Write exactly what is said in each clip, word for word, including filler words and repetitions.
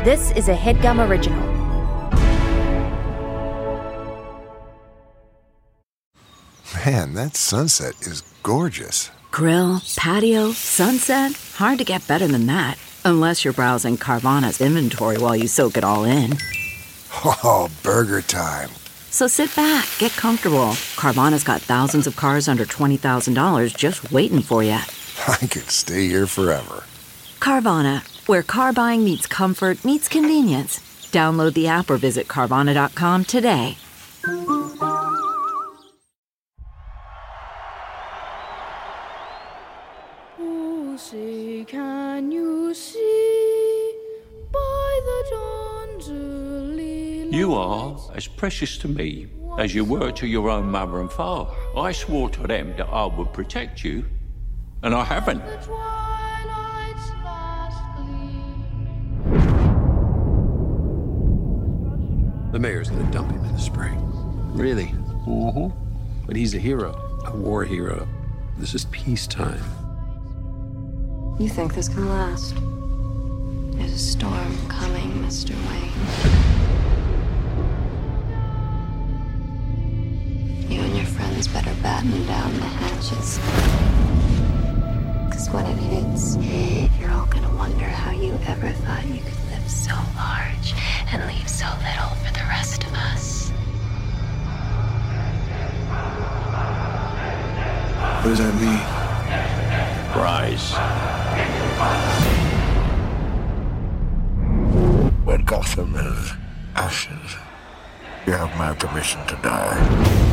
This is a HeadGum original. Man, that sunset is gorgeous. Grill, patio, sunset. Hard to get better than that. Unless you're browsing Carvana's inventory while you soak it all in. Oh, burger time. So sit back, get comfortable. Carvana's got thousands of cars under twenty thousand dollars just waiting for you. I could stay here forever. Carvana, where car buying meets comfort, meets convenience. Download the app or visit Carvana dot com today. Oh, say, can you see by the dawn's early light? You are as precious to me as you were to your own mother and father. I swore to them that I would protect you, and I haven't. The mayor's gonna dump him in the spring. Really? Mm-hmm. But he's a hero, a war hero. This is peacetime. You think this can last? There's a storm coming, Mister Wayne. You and your friends better batten down the hatches. Because when it hits, you're all gonna wonder how you ever thought you could live so large and leave so little for the rest of us. What does that mean? Rise. When Gotham is ashes, you have my permission to die.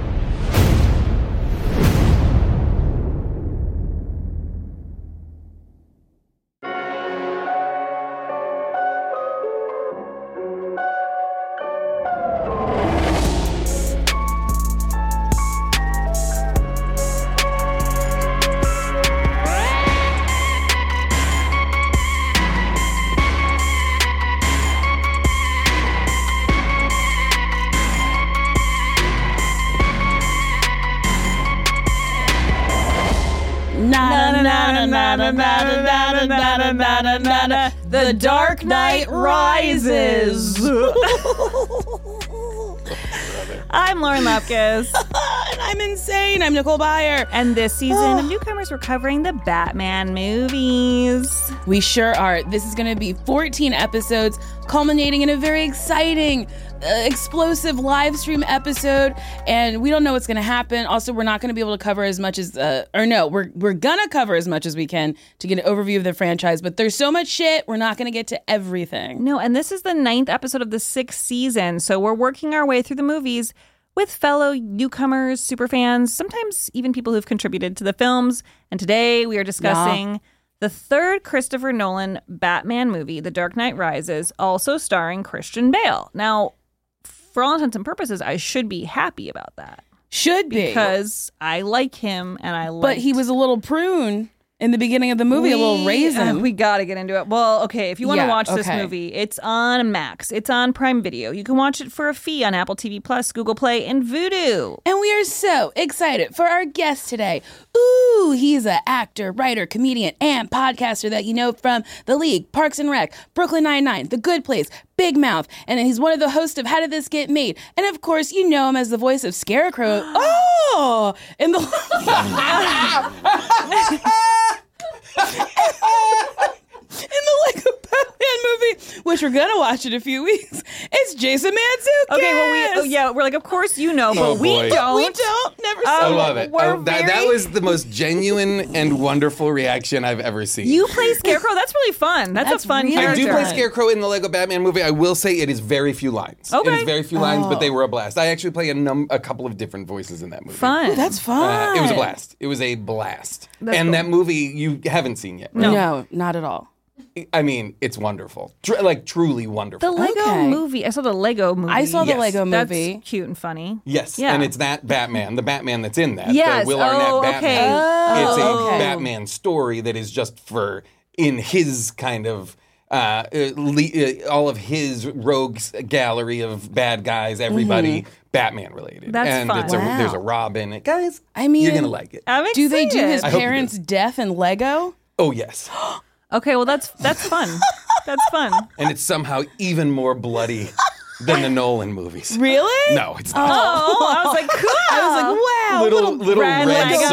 The Dark Knight Rises. I'm Lauren Lapkus. And I'm insane. I'm Nicole Byer. And this season of Newcomers, we're covering the Batman movies. We sure are. This is going to be fourteen episodes, culminating in a very exciting, uh, explosive live stream episode. And we don't know what's going to happen. Also, we're not going to be able to cover as much as, uh, or no, we're we're going to cover as much as we can to get an overview of the franchise. But there's so much shit, we're not going to get to everything. No, and this is the ninth episode of the sixth season. So we're working our way through the movies with fellow newcomers, superfans, sometimes even people who've contributed to the films. And today we are discussing yeah. the third Christopher Nolan Batman movie, The Dark Knight Rises, also starring Christian Bale. Now, for all intents and purposes, I should be happy about that. Should be. Because I like him and I like... But he was a little prune in the beginning of the movie, we, a little raisin. Uh, we got to get into it. Well, okay, if you want to yeah, watch okay. this movie, it's on Max. It's on Prime Video. You can watch it for a fee on Apple T V Plus, Google Play, and Vudu. And we are so excited for our guest today. Ooh, he's an actor, writer, comedian, and podcaster that you know from The League, Parks and Rec, Brooklyn Nine-Nine, The Good Place, Big Mouth, and he's one of the hosts of How Did This Get Made? And of course, you know him as the voice of Scarecrow. Oh! In the... In the Lego Batman movie, which we're gonna watch in a few weeks, it's Jason Mantzoukas. Okay, well, we oh, yeah, we're like, of course you know, but oh, we boy. don't. We don't. Never Um, I love it. we're Oh, that, very- that was the most genuine and wonderful reaction I've ever seen. You play Scarecrow. That's really fun. That's, That's a fun really character. I do play Scarecrow in the Lego Batman movie. I will say it is very few lines. Okay. It is very few lines, Oh. but they were a blast. I actually play a, num- a couple of different voices in that movie. Fun. Ooh, that's fun. Uh, it was a blast. It was a blast. That's and cool. that movie you haven't seen yet. Right? No. No, not at all. I mean, it's wonderful. Tr- like, truly wonderful. The Lego Okay. movie. I saw the Lego movie. I saw the Yes. Lego That's movie. cute and funny. Yes, Yeah. and it's that Batman, the Batman that's in that. Yes. The Will Arnett Oh, Batman. okay. Oh, it's a okay. Batman story that is just for, in his kind of, uh, uh, le- uh, all of his rogues gallery of bad guys, everybody Mm-hmm. Batman related. That's and fun. It's a, Wow. there's a Robin. Guys, I mean, you're going to like it. I'm do they do excited. his I hope you parents' do. death in Lego? Oh, yes. Okay, well that's that's fun. That's fun. And it's somehow even more bloody than the Nolan movies. Really? No, it's not. Oh, I was like, cool. I was like, wow. Little little red red, Legos.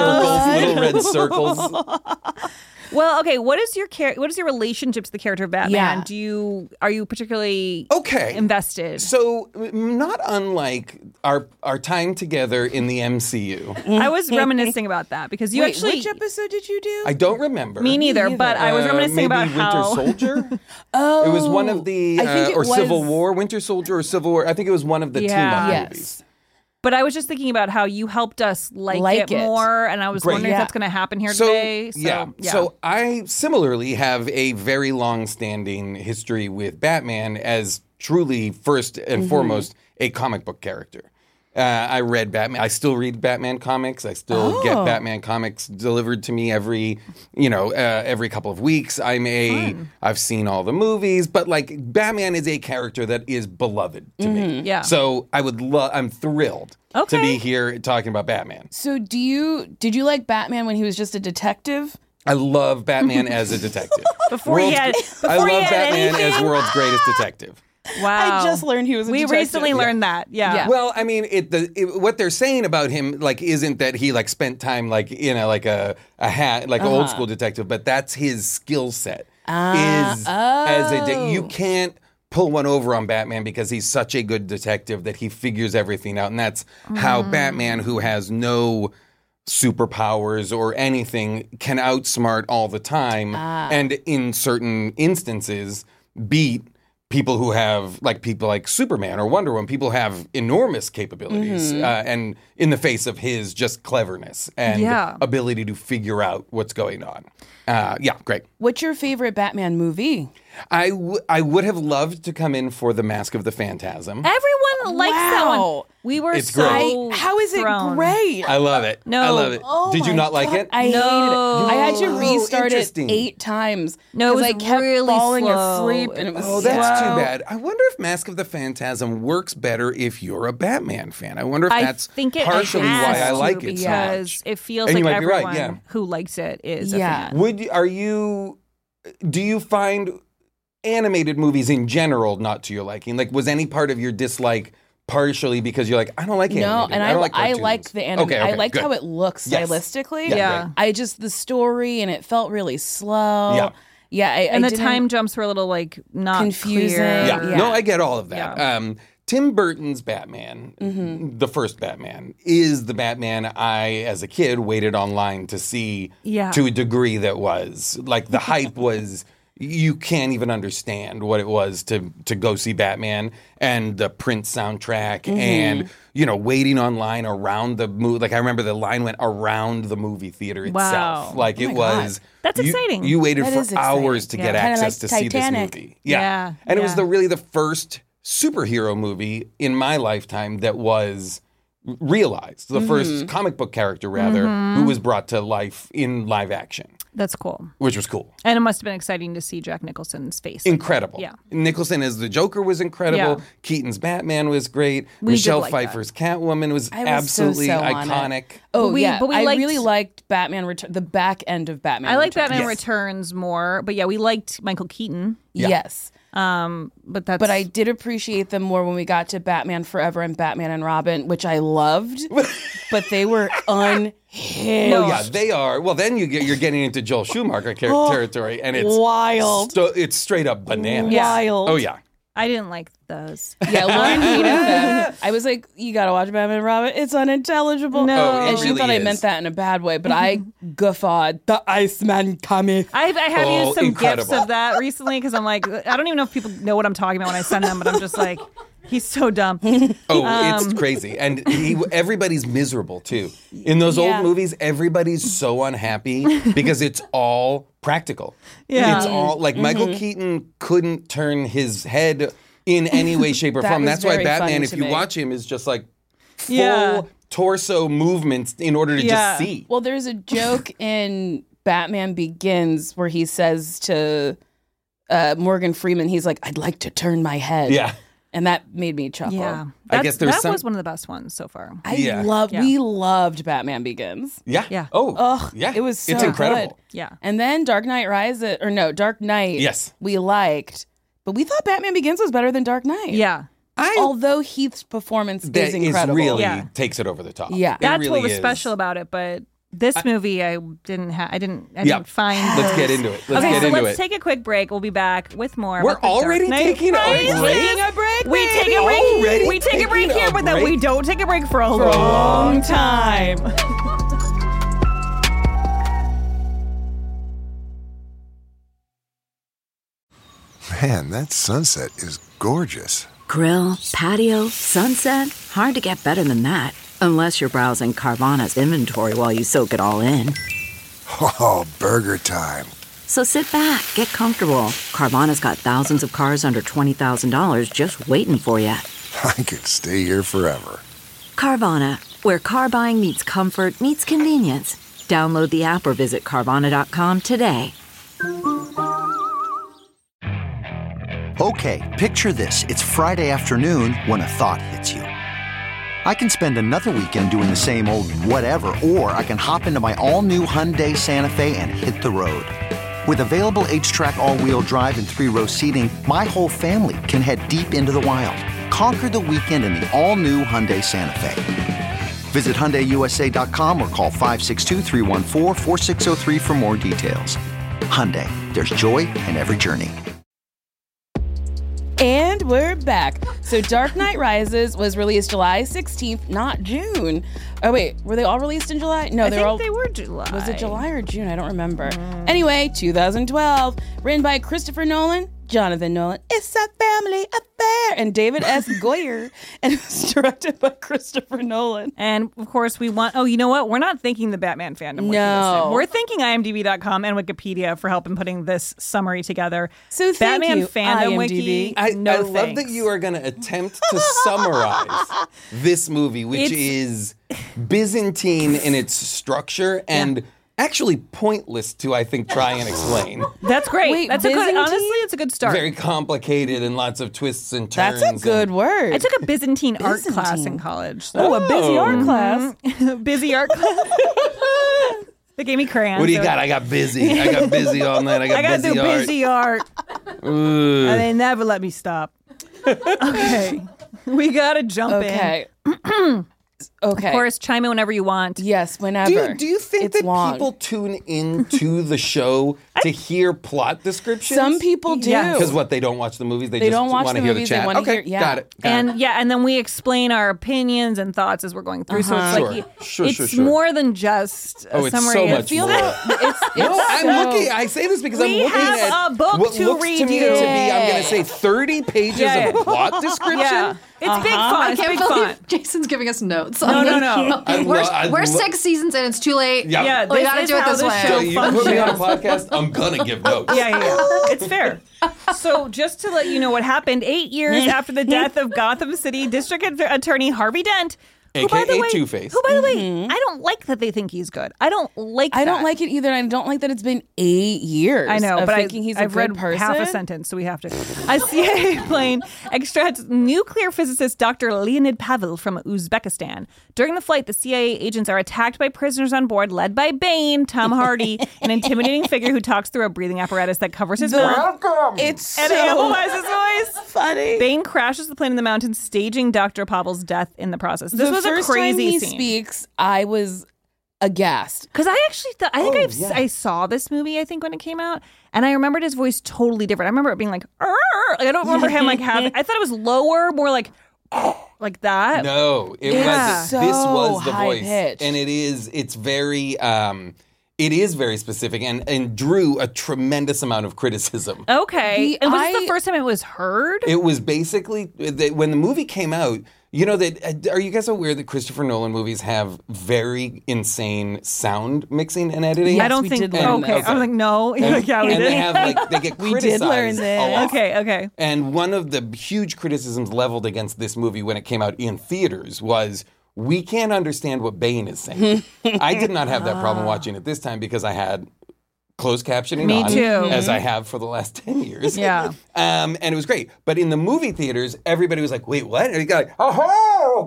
circles, little red circles. Well, okay. What is your char- What is your relationship to the character of Batman? Yeah. Do you are you particularly Okay. invested? So, not unlike our our time together in the M C U. I was reminiscing about that because you Wait, actually. which episode did you do? I don't remember. Me neither, but I was Uh, reminiscing maybe about Winter how. Soldier. oh, It was one of the I think uh, it or was, Civil War, Winter Soldier or Civil War. I think it was one of the Yeah. team-up Yes. movies. But I was just thinking about how you helped us like, Like it, it. more, and I was Great. wondering Yeah. if that's going to happen here So, today. So, yeah. So I similarly have a very long-standing history with Batman as truly first and Mm-hmm. foremost a comic book character. Uh, I read Batman. I still read Batman comics. I still Oh. get Batman comics delivered to me every, you know, uh, every couple of weeks. I'm a. I've seen all the movies, but like Batman is a character that is beloved to me. Yeah. So I would love. I'm thrilled Okay. to be here talking about Batman. So do you did you like Batman when he was just a detective? I love Batman as a detective. Before he World's- had- I before he love had Batman anything. as world's greatest detective. Wow. I just learned he was a We detective. recently learned that. Yeah. Yeah. Well, I mean, it, the, it, what they're saying about him, like, isn't that he like spent time like you know, like a a hat, like an Uh-huh. old school detective, but that's his skill set. Ah, is as a de- you oh. can't pull one over on Batman because he's such a good detective that he figures everything out, and that's how Mm. Batman, who has no superpowers or anything, can outsmart all the time, Ah. and in certain instances beat people who have like people like Superman or Wonder Woman. People have enormous capabilities, Mm-hmm. uh, and in the face of his just cleverness and Yeah. ability to figure out what's going on. Uh, yeah, great. What's your favorite Batman movie? I, w- I would have loved to come in for the Mask of the Phantasm. Everyone likes that one. Wow. We were It's so great. How is it thrown. great? I love it. No. I love it. Oh Did you my not like God. it? I No. hated it. I had to Oh, restart it interesting. eight times. No, it 'cause was I kept really falling slow. asleep, and it was Oh, that's slow. too bad. I wonder if Mask of the Phantasm works better if you're a Batman fan. I wonder if I that's think it partially has why I to like it so because much. it feels And like you might be right, everyone yeah. who likes it is Yeah. a fan. Would you- are you? Do you find animated movies in general not to your liking? Like, was any part of your dislike partially because you're like, I don't like No, animated? and I, I don't like I cartoons. liked the anime. Okay, I okay, liked good. how it looks Yes. stylistically. Yeah, Yeah. great. I just the story and it felt really slow. Yeah. Yeah, I, And I the didn't- time jumps were a little like not Confusing. clear. Yeah. Yeah. No, I get all of that. Yeah. Um, Tim Burton's Batman, Mm-hmm. the first Batman, is the Batman I, as a kid, waited online to see Yeah. to a degree that was. Like, the hype was, you can't even understand what it was to, to go see Batman and the Prince soundtrack Mm-hmm. and, you know, waiting online around the movie. Like, I remember the line went around the movie theater itself. Wow. Like, Oh it my God. was. That's you- exciting. You waited That for is exciting. hours to Yeah. get Kinda access like to see this Titanic. movie. Yeah, And it was yeah. the really the first superhero movie in my lifetime that was realized. The Mm-hmm. first comic book character, rather, who was brought to life in live action, That's cool. which was cool. And it must have been exciting to see Jack Nicholson's face. Incredible. Yeah. Nicholson as the Joker was incredible. Yeah. Keaton's Batman was great. We did Michelle like that. Pfeiffer's Catwoman was, I was absolutely so, so on it. iconic. Oh But we- yeah, but we I liked- really liked Batman Return, the back end of Batman. I like Returns. Batman Yes. Returns more, but yeah, we liked Michael Keaton. Yes, Um, but that's but I did appreciate them more when we got to Batman Forever and Batman and Robin, which I loved, but they were unhinged. Oh yeah, they are. Well, then you get you're getting into Joel Schumacher ter- territory, and it's Wild. sto- it's straight up bananas. Wild. Oh yeah. I didn't like those. Yeah, Lauren hated them. I was like, you gotta watch Batman and Robin. It's unintelligible. No. Oh, it and she really thought I is. meant that in a bad way, but I guffawed. The Iceman cometh. I, I have Oh, used some incredible. gifs of that recently because I'm like, I don't even know if people know what I'm talking about when I send them, but I'm just like, he's so dumb. Oh, Um, it's crazy, and he, everybody's miserable too. In those Yeah. old movies, everybody's so unhappy because it's all practical. Yeah. It's all like Michael Mm-hmm. Keaton couldn't turn his head in any way, shape, or That form. was That's why very Batman, funny if to you me. watch him, is just like full Yeah. torso movements in order to Yeah. just see. Well, there's a joke in Batman Begins where he says to uh, Morgan Freeman, he's like, I'd like to turn my head. Yeah. And that made me chuckle. Yeah. I That's- guess there's that some- was one of the best ones so far. I Yeah. love. Yeah. We loved Batman Begins. Yeah. Yeah. Oh, Ugh, yeah. it was so It's incredible. good. Yeah. And then Dark Knight Rises, or no, Dark Knight. Yes. we liked, but we thought Batman Begins was better than Dark Knight. Yeah. I Although Heath's performance that is incredible. really Yeah. takes it over the top. Yeah. It That's really what was is. special about it, but this movie I didn't have I didn't I Yeah. didn't find Let's those- get into it. Let's okay, get so into let's it. take a quick break. We'll be back with more. We're about the Dark already Knight taking a Rises. break? Taking a break, We take baby. a break. Already we take a break taking here, a but then we break? don't take a break for a For a long time. Man, that sunset is gorgeous. Grill, patio, sunset. Hard to get better than that. Unless you're browsing Carvana's inventory while you soak it all in. Oh, burger time. So sit back, get comfortable. Carvana's got thousands of cars under twenty thousand dollars just waiting for you. I could stay here forever. Carvana, where car buying meets comfort, meets convenience. Download the app or visit Carvana dot com today. Okay, picture this. It's Friday afternoon when a thought hits you. I can spend another weekend doing the same old whatever, or I can hop into my all-new Hyundai Santa Fe and hit the road. With available H-Track all-wheel drive and three-row seating, my whole family can head deep into the wild. Conquer the weekend in the all-new Hyundai Santa Fe. Visit Hyundai U S A dot com or call five six two, three one four, four six zero three for more details. Hyundai, there's joy in every journey. And we're back. So Dark Knight Rises was released July sixteenth, not June. Oh, wait. Were they all released in July? No, I they think were all. they were July. Was it July or June? I don't remember. Anyway, two thousand twelve. Written by Christopher Nolan, Jonathan Nolan. It's a family affair. And David S. Goyer. And it was directed by Christopher Nolan. And of course, we want. Oh, you know what? We're not thanking the Batman fandom. with No. this. We're thanking I M D B dot com and Wikipedia for helping putting this summary together. So thank Batman you, fandom I M D wiki. B. I, no I love that thanks. you are going to attempt to summarize this movie, which It's- is Byzantine in its structure and actually pointless to, I think, try and explain. That's great. Wait, That's a good. Byzantine? Honestly, it's a good start. Very complicated and lots of twists and turns. That's a good and- word. I took a Byzantine, art class Byzantine. in college. Oh, a busy art class. Busy art class. They gave me crayons. What do you so- got? I got busy. I got busy all night. I got, I got to busy do art. busy art. And they never let me stop. Okay. We got to jump Okay. Okay. Of course, chime in whenever you want. Yes, whenever. Do you, do you think it's that long. people tune into the show to hear plot descriptions? Some people do. Yes. Because what, they don't watch the movies? They, They just don't watch want to the hear movies, the they chat. wanna okay, hear- yeah. got it. Got And it. yeah, and then we explain our opinions and thoughts as we're going through. So it's Sure. like you- Sure, it's sure, sure. more than just a Oh, it's summary. so of- much feel more. that it's, it's No, I'm so- looking. I say this because I'm We looking have at a book what to looks read to me you. to be. I'm going to say thirty pages Yeah, of yeah. plot description. Yeah, it's big font. I It's can't big believe font. Jason's giving us notes. No, no, no. I we're lo- I we're lo- six seasons in. It's too late. Yeah. Yeah, We this gotta is do it how this this way. show So you put me on a functions. podcast, I'm gonna give notes. Yeah, yeah, yeah. It's fair. So, just to let you know what happened, eight years after the death of Gotham City District Att- Attorney Harvey Dent, who, by the A K A way, Two-Face. who, by the way, I don't like that they think he's good. I don't like. I don't that. like it either. I don't like that it's been eight years. I know, of but thinking I, he's a I've good read person. half a sentence, so we have to. A C I A plane extracts nuclear physicist Doctor Leonid Pavel from Uzbekistan. During the flight, the C I A agents are attacked by prisoners on board, led by Bane, Tom Hardy, an intimidating figure who talks through a breathing apparatus that covers his mouth It's and so amplifies his voice. funny. Bane crashes the plane in the mountains, staging Doctor Pavel's death in the process. This the was first a crazy time he scene. speaks, I was aghast. Because I actually thought, I think Oh, I've, yeah. I saw this movie, I think, when it came out, and I remembered his voice totally different. I remember it being like, "Arr!" Like, I don't remember him like having, I thought it was lower, more like, like that. No, it Yeah. was. This was the So voice, high-pitched. and it is. It's very. Um, it is very specific, and and drew a tremendous amount of criticism. Okay. The- and was this I- the first time it was heard? It was basically that when the movie came out. You know that? Are you guys aware that Christopher Nolan movies have very insane sound mixing and editing? I don't we think, did learn okay. this. I'm like, no. You're like, yeah, we and did. they have like they get We criticized did learn a this. lot. okay, okay. And one of the huge criticisms leveled against this movie when it came out in theaters was we can't understand what Bane is saying. I did not have that problem watching it this time because I had closed captioning Me on, too. as I have for the last ten years. Yeah. Um, and it was great. But in the movie theaters, everybody was like, wait, what? And he got like, oh,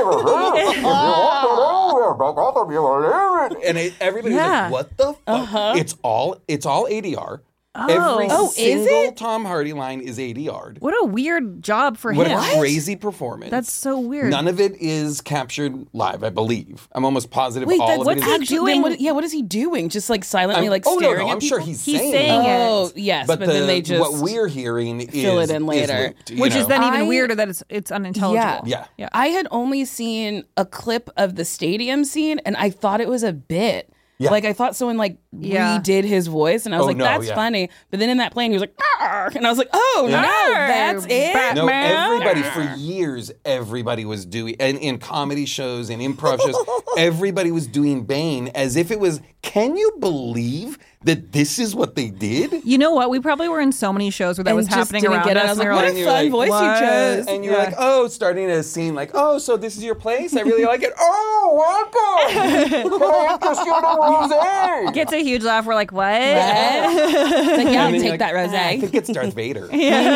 okay. And it, everybody Yeah. was like, what the fuck? Uh-huh. It's all it's all A D R. Oh. Every Oh, is single it? Tom Hardy line is A D R'd. What a weird job for What him. a crazy performance. That's so weird. None of it is captured live, I believe. I'm almost positive Wait, all that's of what's it he is. actually, doing? then what, yeah, what is he doing? Just like silently, I'm- like oh, no, staring no, at I'm people? sure he's, He's saying, saying it. it. Oh, yes, but, the, then they just what we're hearing is fill it in is later. looped, you Which is know? then even I- weirder that it's it's unintelligible. Yeah. Yeah. I had only seen a clip of the stadium scene, and I thought it was a bit. Yeah. Like I thought someone like Yeah. redid his voice, and I was Oh, like, no, "That's yeah. funny." But then in that plane, he was like, "Arr!" and I was like, "Oh no, that's it." No, Batman. everybody for years, everybody was doing, and in comedy shows and improv shows, everybody was doing Bane as if it was. Can you believe that this is what they did? You know what? We probably were in so many shows where that And was just happening didn't around get it. us. I was and like, we were "What a you're fun like, voice what? you chose!" And you're Yeah. like, oh, starting a scene like, oh, so this is your place? I really like it. Oh, welcome. Can I interest you in a rosé? Gets a huge laugh. We're like, what? Like, yeah, I'll And then take you're like, that rosé. "Ah, I think it's Darth Vader.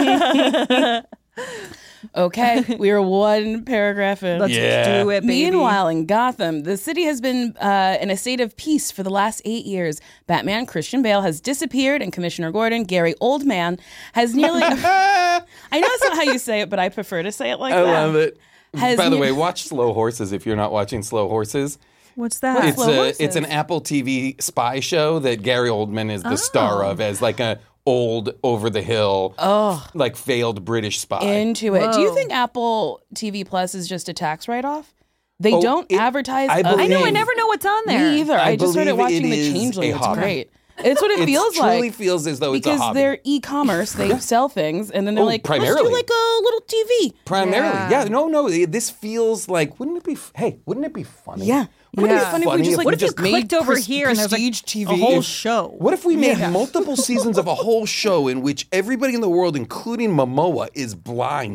Okay, we are one paragraph in. Let's Yeah. do it, baby. Meanwhile, in Gotham, the city has been uh, in a state of peace for the last eight years. Batman Christian Bale has disappeared, and Commissioner Gordon, Gary Oldman, has nearly. I know that's not how you say it, but I prefer to say it like I that. love it. Has By the ne- way, watch Slow Horses if you're not watching Slow Horses. What's that? It's Slow a Horses? it's an Apple T V spy show that Gary Oldman is the star Oh. of as like a old over the hill like failed British spy. Into it. Do you Whoa. think Apple T V Plus is just a tax write-off? They Oh, don't it- advertise. I other- I know. I believe- never know what's on there. Me either. I, I just started believe watching it The is Changeling. a It's hobby. great. It's what it It feels truly like. feels as though it's a because hobby. they're e-commerce, they sell things, and then they're Oh, like, let's primarily. do like a little T V. Primarily, Yeah. yeah. No, no. This feels like. Wouldn't it be? Hey, wouldn't it be funny? Yeah. Wouldn't it Yeah. be funny if we Funny just if like we What if you just made clicked over pres- here and there's like prestige T V? a whole show? What if we made Yeah. multiple seasons of a whole show in which everybody in the world, including Momoa, is blind?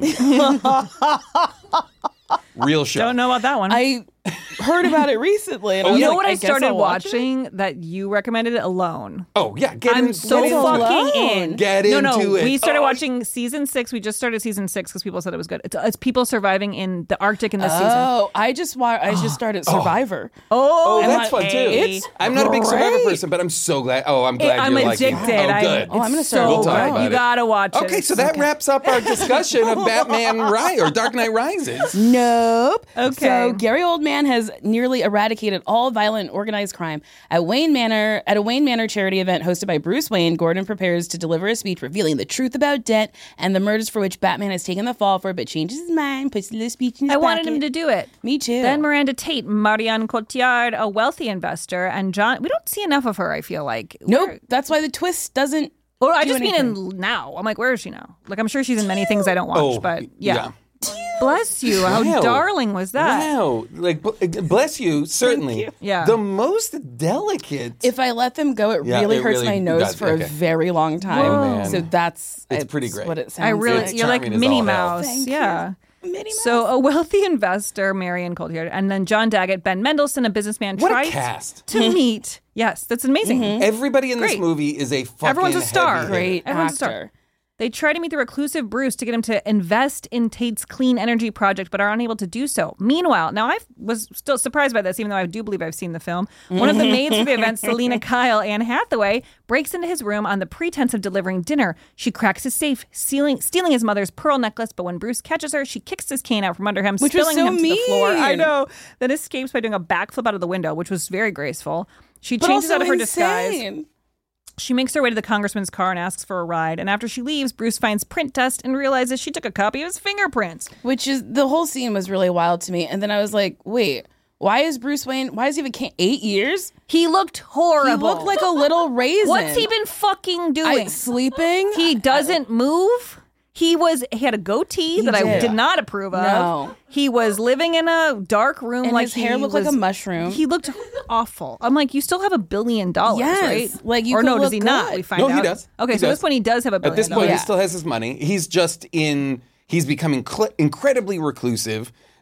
Real show. Don't know about that one. I heard about it recently. And I you was know like, what I, guess started I'll watch it. watching that you recommended? Alone. Oh yeah, get I'm in, so get into it. fucking Alone. in. Get no, into no, it. We started Oh, watching season six. We just started season six because people said it was good. It's, it's people surviving in the Arctic in this season. Oh, I just wa- I just started Survivor. Oh, Oh, that's fun too. It's I'm not a big Survivor great. person, but I'm so glad. Oh, I'm glad I'm you're liking addicted. it. Oh, I- good. Oh, I'm gonna it's start so We'll talk good. about You it. gotta watch it. Okay, It's so that good. wraps up our discussion of Batman Ri- or Dark Knight Rises. Nope. Okay. So Gary Oldman has nearly eradicated all violent organized crime. At Wayne Manor, at a Wayne Manor charity event hosted by Bruce Wayne, Gordon prepares to deliver a speech revealing the truth about debt and the murders for which Batman has taken the fall for, but changes his mind, puts the speech in his I wanted pocket. him to do it. Me too. Then Miranda Tate, Marianne Cotillard, a wealthy investor, and John. We don't see enough of her. I feel like. Nope. Where- That's why the twist doesn't. Or I do just mean anything. in now. I'm like, where is she now? Like, I'm sure she's in many things I don't watch, Oh, but yeah. yeah. Bless you. How Wow. darling was that? Wow, like b- bless you. Certainly, you. Yeah. The most delicate. If I let them go, it Yeah, really it hurts really my nose does. for Okay. a very long time. Oh, man. So that's It's pretty great. What it sounds I really, like. you're like charming as Minnie all hell. Mouse. Thank yeah. you. Minnie Mouse. So a wealthy investor, Marion Cotillard, and then John Daggett, Ben Mendelsohn, a businessman, What a tries cast. to meet. Yes, that's amazing. Everybody in this Great. movie is a fucking Everyone's a star. heavy hitter. Great Everyone's a star. actor. They try to meet the reclusive Bruce to get him to invest in Tate's clean energy project, but are unable to do so. Meanwhile, now I was still surprised by this, even though I do believe I've seen the film. One of the maids for the event, Selena Kyle, Anne Hathaway, breaks into his room on the pretense of delivering dinner. She cracks his safe, stealing, stealing his mother's pearl necklace, but when Bruce catches her, she kicks his cane out from under him, Which was spilling so him to the floor. mean. I know. Then escapes by doing a backflip out of the window, which was very graceful. She But changes also out of her disguise. insane. She makes her way to the congressman's car and asks for a ride. And after she leaves, Bruce finds print dust and realizes she took a copy of his fingerprints. Which is the whole scene was really wild to me. And then I was like, wait, why is Bruce Wayne? Why is he even can- eight years? He looked horrible. He looked like a little raisin. What's he been fucking doing? I, sleeping? He doesn't move. He was. He had a goatee He that I did. did not approve of. No. He was living in a dark room. And like his hair he looked like was- a mushroom. He looked awful. I'm like, you still have a billion dollars, Yes. right? Like, you or could no? Does look he not? good. We find No, out. he does. Okay, He so at does. this point he does have a billion. At this point, dollars. he still has his money. He's just in. He's becoming cl- incredibly reclusive.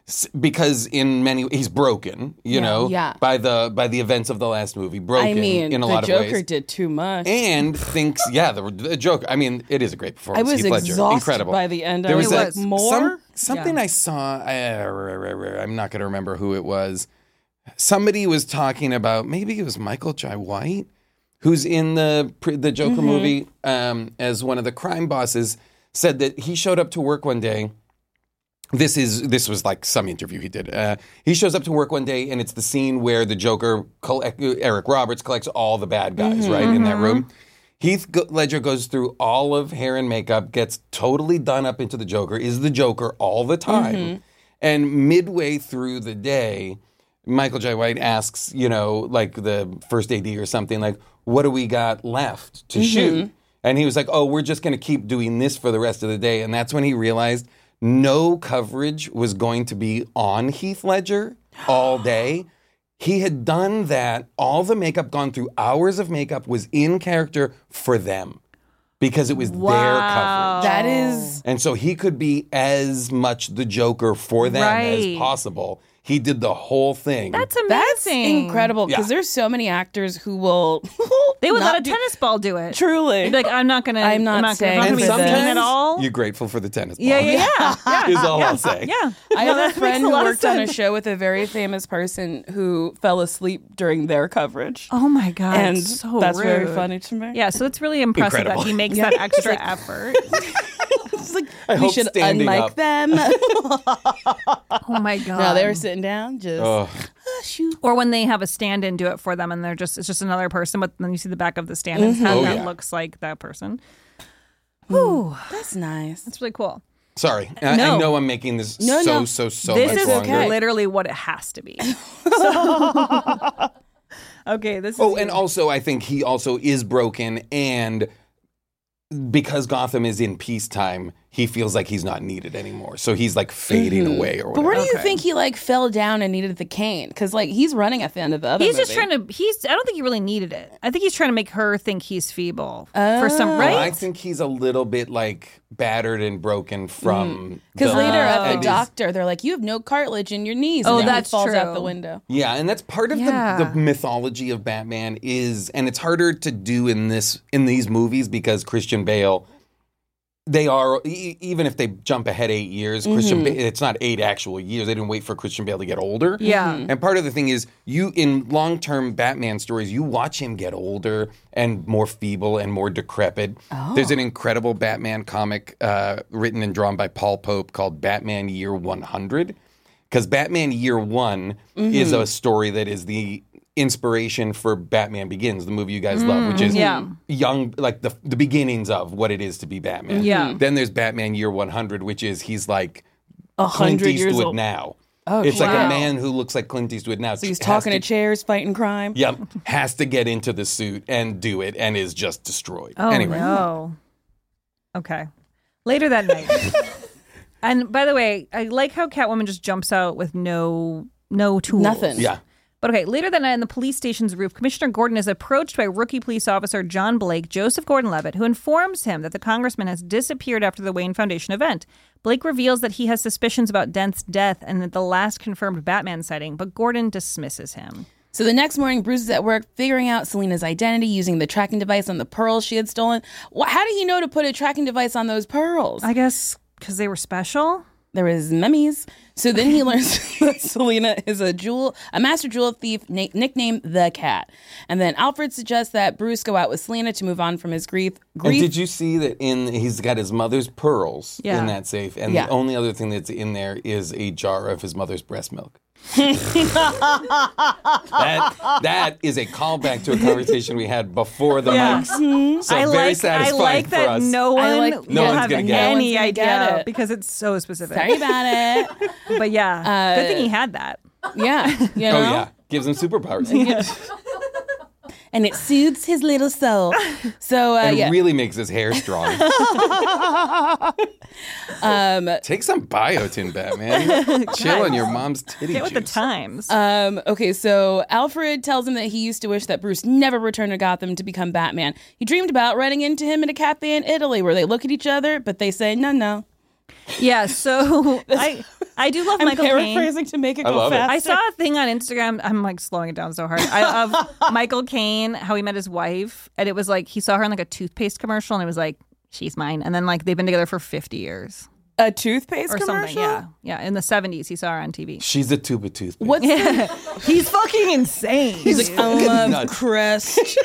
S- Because in many he's broken, you know, Yeah. by the by the events of the last movie, broken I mean, in a the lot Joker of ways, did too much. and thinks, yeah, the, the Joker. I mean, it is a great performance. I was Heath Ledger, exhausted incredible. by the end. I There was a- like, more? some- something I saw. Uh, I'm not going to remember who it was. Somebody was talking about maybe it was Michael Jai White, who's in the the Joker Mm-hmm. movie um, as one of the crime bosses. Said that he showed up to work one day. This is this was like some interview he did. Uh, he shows up to work one day, and it's the scene where the Joker, collect, Eric Roberts, collects all the bad guys, Mm-hmm. right, in that room. Heath Ledger goes through all of hair and makeup, gets totally done up into the Joker, is the Joker all the time. Mm-hmm. And midway through the day, Michael Jai White asks, you know, like the first A D or something, like, what do we got left to shoot? And he was like, oh, we're just going to keep doing this for the rest of the day. And that's when he realized no coverage was going to be on Heath Ledger all day. He had done that. All the makeup gone through hours of makeup was in character for them because it was their coverage. That is And so he could be as much the Joker for them as Right. possible. He did the whole thing. That's that's amazing. incredible because Yeah. there's so many actors who will They would not let a do- tennis ball do it. Truly. They'd be like, I'm not gonna. I'm not gonna, saying I'm not and gonna be for seen this. at all. You're grateful for the tennis ball. Yeah, yeah, yeah. yeah. Is all yeah. I'll say. Yeah. I No, have that a friend makes who lot of worked on a sense. show with a very famous person who fell asleep during their coverage. Oh my god! and so that's very rude. funny to me. Yeah, so it's really impressive Incredible. that he makes that extra effort. It's like, I we hope should standing unmic up. them. Oh my god! no, they were sitting down, just Ugh. ah, shoot. Or when they have a stand-in do it for them, and they're just it's just another person, but then you see the back of the stand-in's head Oh, that yeah. looks like that person. Whew, That's nice. that's really cool. Sorry. I, No. I know I'm making this No, so, no. so, so this much is longer. literally what it has to be. So- okay, this is Oh, and also I think he also is broken, and because Gotham is in peacetime, he feels like he's not needed anymore. So he's like fading away or But whatever. where do you Okay. think he like fell down and needed the cane? Because like he's running at the end of the other He's just movie. trying to. He's. I don't think he really needed it. I think he's trying to make her think he's feeble for some Oh. right. I think he's a little bit like battered and broken from Because the- later at and the his- doctor, they're like, "You have no cartilage in your knees." Oh, and then that's he falls out true. the window. Yeah, and that's part of Yeah. the, the mythology of Batman is, and it's harder to do in this in these movies because Christian Bale, they are e- even if they jump ahead eight years, Christian Mm-hmm. Ba- it's not eight actual years. They didn't wait for Christian Bale to get older. Yeah. Mm-hmm. and part of the thing is you in long term Batman stories, you watch him get older and more feeble and more decrepit. Oh. There's an incredible Batman comic uh, written and drawn by Paul Pope called Batman Year one hundred. Because Batman Year One is Mm-hmm. a story that is the inspiration for Batman Begins, the movie you guys love, which is yeah. young, like the the beginnings of what it is to be Batman. Yeah. Then there's Batman Year one hundred, which is he's like A Clint hundred years Eastwood old. now. Oh, It's like wow. a man who looks like Clint Eastwood now. So he's Has talking to, to chairs, fighting crime. Yep, has to get into the suit and do it, and is just destroyed. Oh anyway, no. Okay. Later that night. And by the way, I like how Catwoman just jumps out with no no tools. Nothing. yeah. But okay, later that night on the police station's roof, Commissioner Gordon is approached by rookie police officer John Blake, Joseph Gordon-Levitt, who informs him that the congressman has disappeared after the Wayne Foundation event. Blake reveals that he has suspicions about Dent's death and that the last confirmed Batman sighting, but Gordon dismisses him. So the next morning, Bruce is at work figuring out Selina's identity using the tracking device on the pearls she had stolen. Wh- How did he know to put a tracking device on those pearls? I guess because they were special? There was mummies. So then he learns that Selina is a jewel, a master jewel thief na- nicknamed the Cat. And then Alfred suggests that Bruce go out with Selina to move on from his grief. And Grief. did you see that in he's got his mother's pearls Yeah. in that safe, and Yeah. the only other thing that's in there is a jar of his mother's breast milk. that that is a callback to a conversation we had before the Yeah. mics. So I very like, I satisfying like for that us. no I one like- No will one's have gonna get it. any No one's gonna idea get it. because it's so specific. Sorry about it. But yeah, good thing he had that. Yeah. You know? Oh yeah, gives him superpowers. And it soothes his little soul. So, uh, And yeah. really makes his hair strong. Um, Take some biotin, Batman. Chill on your mom's titty Get with the juice. times. Um, okay, so Alfred tells him that he used to wish that Bruce never returned to Gotham to become Batman. He dreamed about running into him in a cafe in Italy where they look at each other, but they say, no, no. Yeah, so I I do love I'm Michael Caine. paraphrasing to make it I go love it. faster. I saw a thing on Instagram. I'm like slowing it down so hard. I of Michael Caine, how he met his wife, and it was like he saw her in like a toothpaste commercial, and it was like, she's mine. And then like they've been together for fifty years a toothpaste or commercial. something. Yeah, yeah. In the seventies, he saw her on T V. She's a tube of toothpaste. What's the, He's fucking insane. he's like, I love nuts. Crest.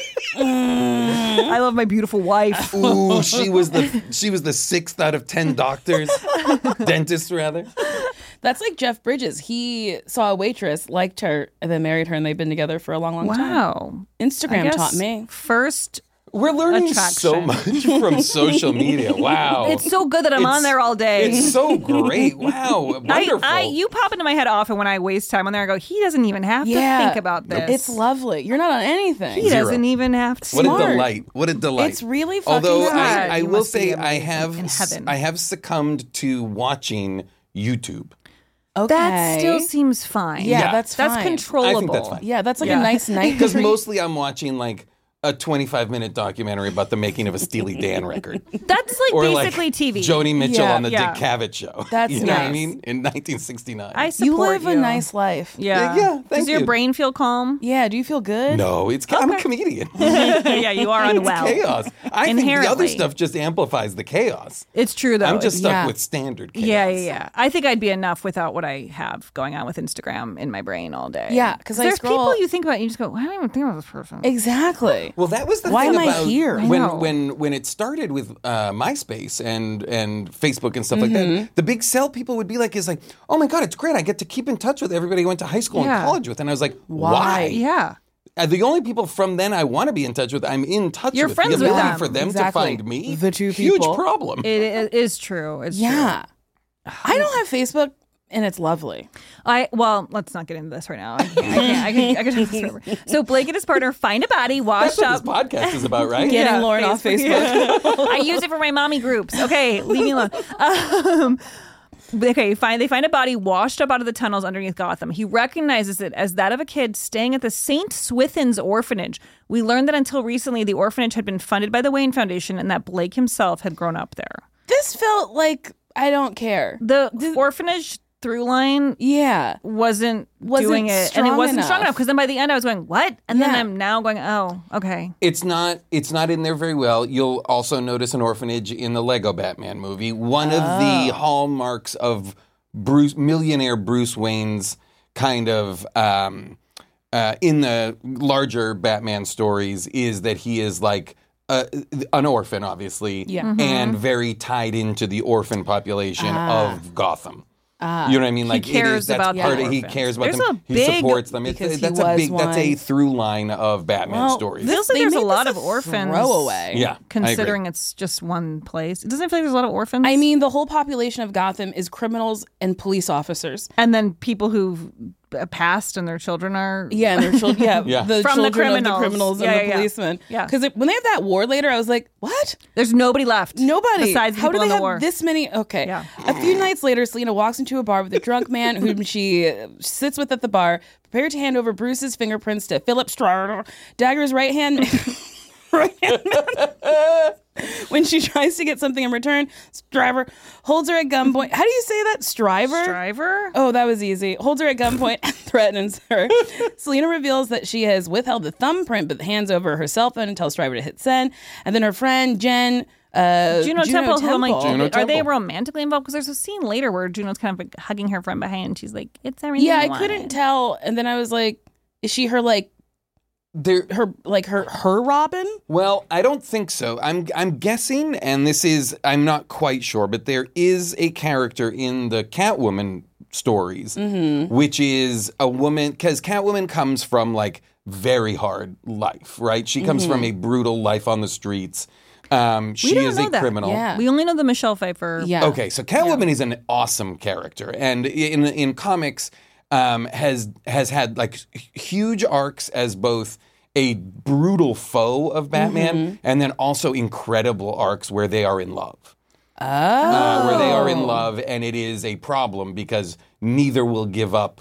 I love my beautiful wife. Ooh, she was the she was the sixth out of ten doctors, dentists rather. That's like Jeff Bridges. He saw a waitress, liked her, and then married her, and they've been together for a long, long time. Wow. I Instagram guess taught me. First, We're learning Attraction. so much from social media. Wow, it's so good that I'm It's- on there all day. It's so great. Wow, wonderful. I, I, you pop into my head often when I waste time on there. I go, he doesn't even have Yeah. to think about this. It's lovely. You're not on anything. He Zero. doesn't even have to. What a Smart. delight! What a delight! It's really fucking Although good. I, I You will must be say I amazing have in heaven. I have succumbed to watching YouTube. Okay. That still seems fine. Yeah, Yeah. that's That's fine. controllable. I think that's fine. Yeah, that's like Yeah. a nice night. Because mostly I'm watching like a twenty-five minute documentary about the making of a Steely Dan record. That's like Or basically like T V. Joni Mitchell Yeah. on the Yeah. Dick Cavett show. That's you know what I nice. mean? In nineteen sixty-nine. I support You live a you. nice life. Yeah. Yeah, thank Does your you. brain feel calm? Yeah, do you feel good? No, it's I'm a comedian. Yeah, you are unwell. It's chaos. I think the Inherently. other stuff just amplifies the chaos. It's true though. I'm just stuck yeah. with standard chaos. Yeah, yeah, yeah. I think I'd be enough without what I have going on with Instagram in my brain all day. Yeah, 'cause I there's scroll- people you think about and you just go, I don't even think about this person. Exactly. Well, that was the Why thing am I about here? I when know. when when it started with uh, MySpace and and Facebook and stuff like Mm-hmm. that. The big sell people would be like is like, oh my god, it's great. I get to keep in touch with everybody I went to high school Yeah. and college with, and I was like, why? Yeah. Uh, the only people from then I want to be in touch with, I'm in touch You're with. friends the with ability them. for them Exactly. to find me. The two huge people. problem. It, it is true. It's Yeah. true. I don't have Facebook, and it's lovely. I well, let's not get into this right now. I can't. I can't. I can. I can talk this forever. So Blake and his partner find a body That's washed what up. this podcast is about, right? Getting Yeah, Lauren off Facebook. Facebook. I use it for my mommy groups. Okay, leave me alone. Um, okay, fine. They find a body washed up out of the tunnels underneath Gotham. He recognizes it as that of a kid staying at the Saint Swithin's orphanage. We learned that until recently, the orphanage had been funded by the Wayne Foundation and that Blake himself had grown up there. This felt like I don't care. The orphanage through line Yeah. wasn't, Wasn't doing it, and it strong wasn't strong enough. enough because then by the end I was going, what? And then Yeah. I'm now going, oh, okay. It's not it's not in there very well. You'll also notice an orphanage in the Lego Batman movie. One of Oh. the hallmarks of Bruce millionaire Bruce Wayne's kind of um, uh, in the larger Batman stories is that he is like uh, an orphan, obviously, Yeah. Mm-hmm. and very tied into the orphan population of Gotham. you know what I mean? Like it cares is, that's about the part of, he orphans. cares about There's them. a He big- supports them. It's, because he that's a was big. That's a one. through line of Batman Well, stories. this- Feels like they there's a made lot this of orphans. Throwaway. yeah, I agree. Considering it's just one place. It doesn't feel like there's a lot of orphans. I mean, the whole population of Gotham is criminals and police officers. and then people who've passed and their children are. Yeah, and their children. Yeah, Yeah. the From the children of the criminals. criminals Yeah, and yeah, the yeah. policemen. Yeah. because when they have that war later, I was like, what? There's nobody left. Nobody. Besides the How do people they in the have war. this many? Okay. Yeah. A few nights later, Selena walks into a bar with a drunk man whom she uh, sits with at the bar, prepared to hand over Bruce's fingerprints to Philip Strider, Dagger's right hand. right hand man. When she tries to get something in return, Striver holds her at gunpoint. How do you say that? Striver? Driver? Oh, that was easy. Holds her at gunpoint and threatens her. Selena reveals that she has withheld the thumbprint, but hands over her cell phone and tells Striver to hit send. And then her friend Jen, uh, Juno, Temple, who I'm like, Juno are they Temple. romantically involved? Because there's a scene later where Juno's kind of like hugging her from behind and she's like, it's everything. yeah, I I want. couldn't tell. And then I was like, is she her like There, her like her her Robin? Well, I don't think so. I'm I'm guessing, and this is I'm not quite sure, but there is a character in the Catwoman stories, which is a woman because Catwoman comes from like very hard life, right? She comes from a brutal life on the streets. Um, she don't is know a that. criminal. Yeah. We only know the Michelle Pfeiffer. Yeah. Okay, so Catwoman is an awesome character, and in in comics um, has has had like huge arcs as both a brutal foe of Batman, Mm-hmm. and then also incredible arcs where they are in love. Oh, uh, where they are in love, and it is a problem because neither will give up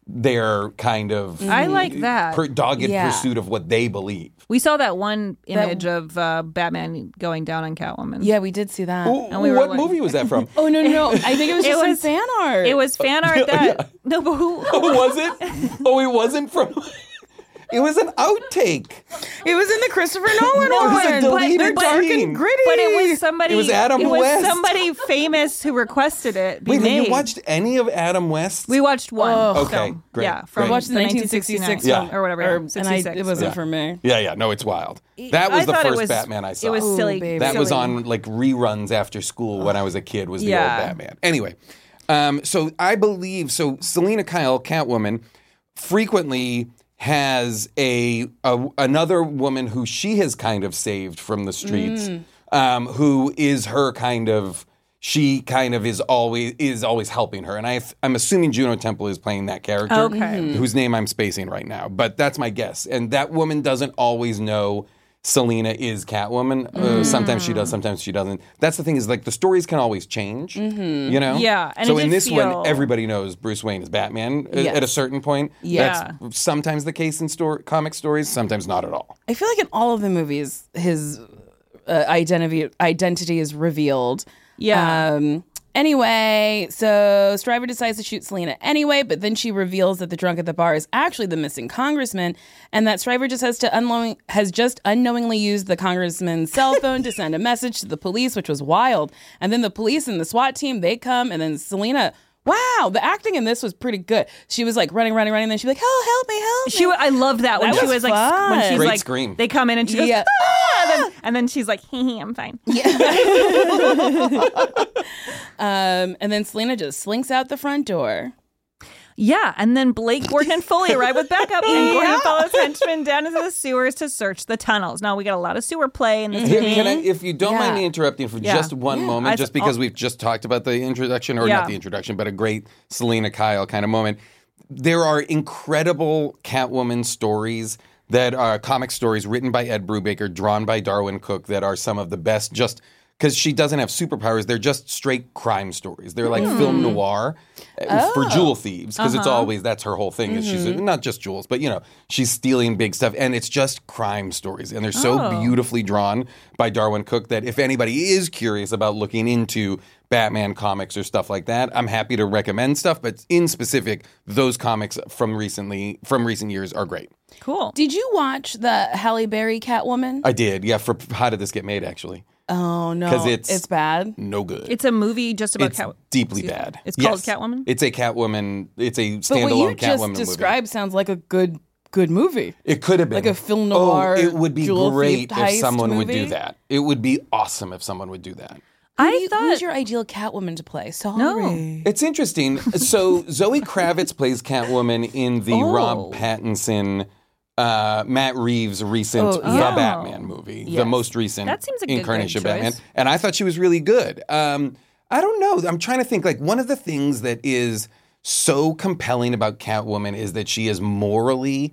their kind of I like that. per- dogged Yeah. pursuit of what they believe. We saw that one image of uh, Batman going down on Catwoman. Yeah, we did see that. Ooh, And we were what like- movie was that from? Oh no, no, no! I think it was It just some was- fan art. It was fan art that no, but who? Oh, was it? Oh, it wasn't from. It was an outtake. It was in the Christopher Nolan No, It was a one. deleted They're dark scene. and gritty. But it was somebody. It was Adam it was West. somebody famous who requested it. Be Wait, have made. you watched any of Adam West? We watched one. Oh. Okay, film. great, Yeah, great. from I watched the nineteen sixty-six Yeah. film or whatever. or- yeah, and I, sixty-six. it wasn't Yeah. for me. Yeah, yeah. No, it's wild. That was I the thought it first was- Batman I saw. It was Ooh, silly. baby. That was silly. on like reruns after school when I was a kid. Was the Yeah. old Batman. Anyway, um, so I believe so. Selena Kyle, Catwoman, frequently has a, a another woman who she has kind of saved from the streets, Mm. um, who is her kind of. She kind of is always is always helping her, and I I'm assuming Juno Temple is playing that character, Okay. Mhm. whose name I'm spacing right now, but that's my guess. And that woman doesn't always know Selena is Catwoman. Uh, sometimes she does, sometimes she doesn't. That's the thing is like the stories can always change, you know. Yeah, and so it in did this feel- one, everybody knows Bruce Wayne is Batman uh, Yes. at a certain point. Yeah. That's sometimes the case in story comic stories, sometimes not at all. I feel like in all of the movies, his uh, identity identity is revealed. Yeah. Um, anyway, so Stryver decides to shoot Selena anyway, but then she reveals that the drunk at the bar is actually the missing congressman, and that Stryver just has to unknowing has just unknowingly used the congressman's cell phone to send a message to the police, which was wild. And then the police and the SWAT team they come, and then Selena. Wow, the acting in this was pretty good. She was like running, running, running, and then she'd be like, "Oh, help me, help me!" She, I loved that when That she was was like, s- when fun. she's Great like, scream. they come in and she goes, Yeah. ah! and, then, and then she's like, hee hee, I'm fine. Um, and then Selena just slinks out the front door. Yeah, and then Blake, Gordon, and Foley arrive with backup, and Gordon follows henchmen down into the sewers to search the tunnels. Now we got a lot of sewer play in this Here, movie. can I, if you don't Yeah. mind me interrupting for Yeah. just one Yeah. moment, I- just because I'll- we've just talked about the introduction, or Yeah. not the introduction, but a great Selena Kyle kind of moment. There are incredible Catwoman stories that are comic stories written by Ed Brubaker, drawn by Darwin Cook, that are some of the best just because she doesn't have superpowers. They're just straight crime stories. They're like film noir uh, for jewel thieves because it's always, that's her whole thing. Is she's not just jewels, but you know, she's stealing big stuff and it's just crime stories. And they're so Oh. beautifully drawn by Darwin Cook that if anybody is curious about looking into Batman comics or stuff like that, I'm happy to recommend stuff. But in specific, those comics from recently, from recent years are great. Cool. Did you watch the Halle Berry Catwoman? I did. Yeah. For How Did This Get Made, actually. Oh no, 'Cause it's- it's bad. No good. It's a movie just about It's Cat. deeply Excuse me. bad. It's called Yes. Catwoman? It's a Catwoman. It's a But what you standalone just Catwoman described sounds like a good good movie. movie. It could have been like a film noir, Oh, it would be jewel great thief if heist someone would do movie. that. It would be awesome if someone would do that. Who I do you- thought who's your ideal Catwoman to play? Sorry. No. It's interesting. So Zoe Kravitz plays Catwoman in the Oh. Rob Pattinson, uh, Matt Reeves recent Oh, The yeah. Batman movie, the Yes. most recent That seems a good- incarnation good of Batman. choice. And I thought she was really good. Um, I don't know. I'm trying to think. Like one of the things that is so compelling about Catwoman is that she is morally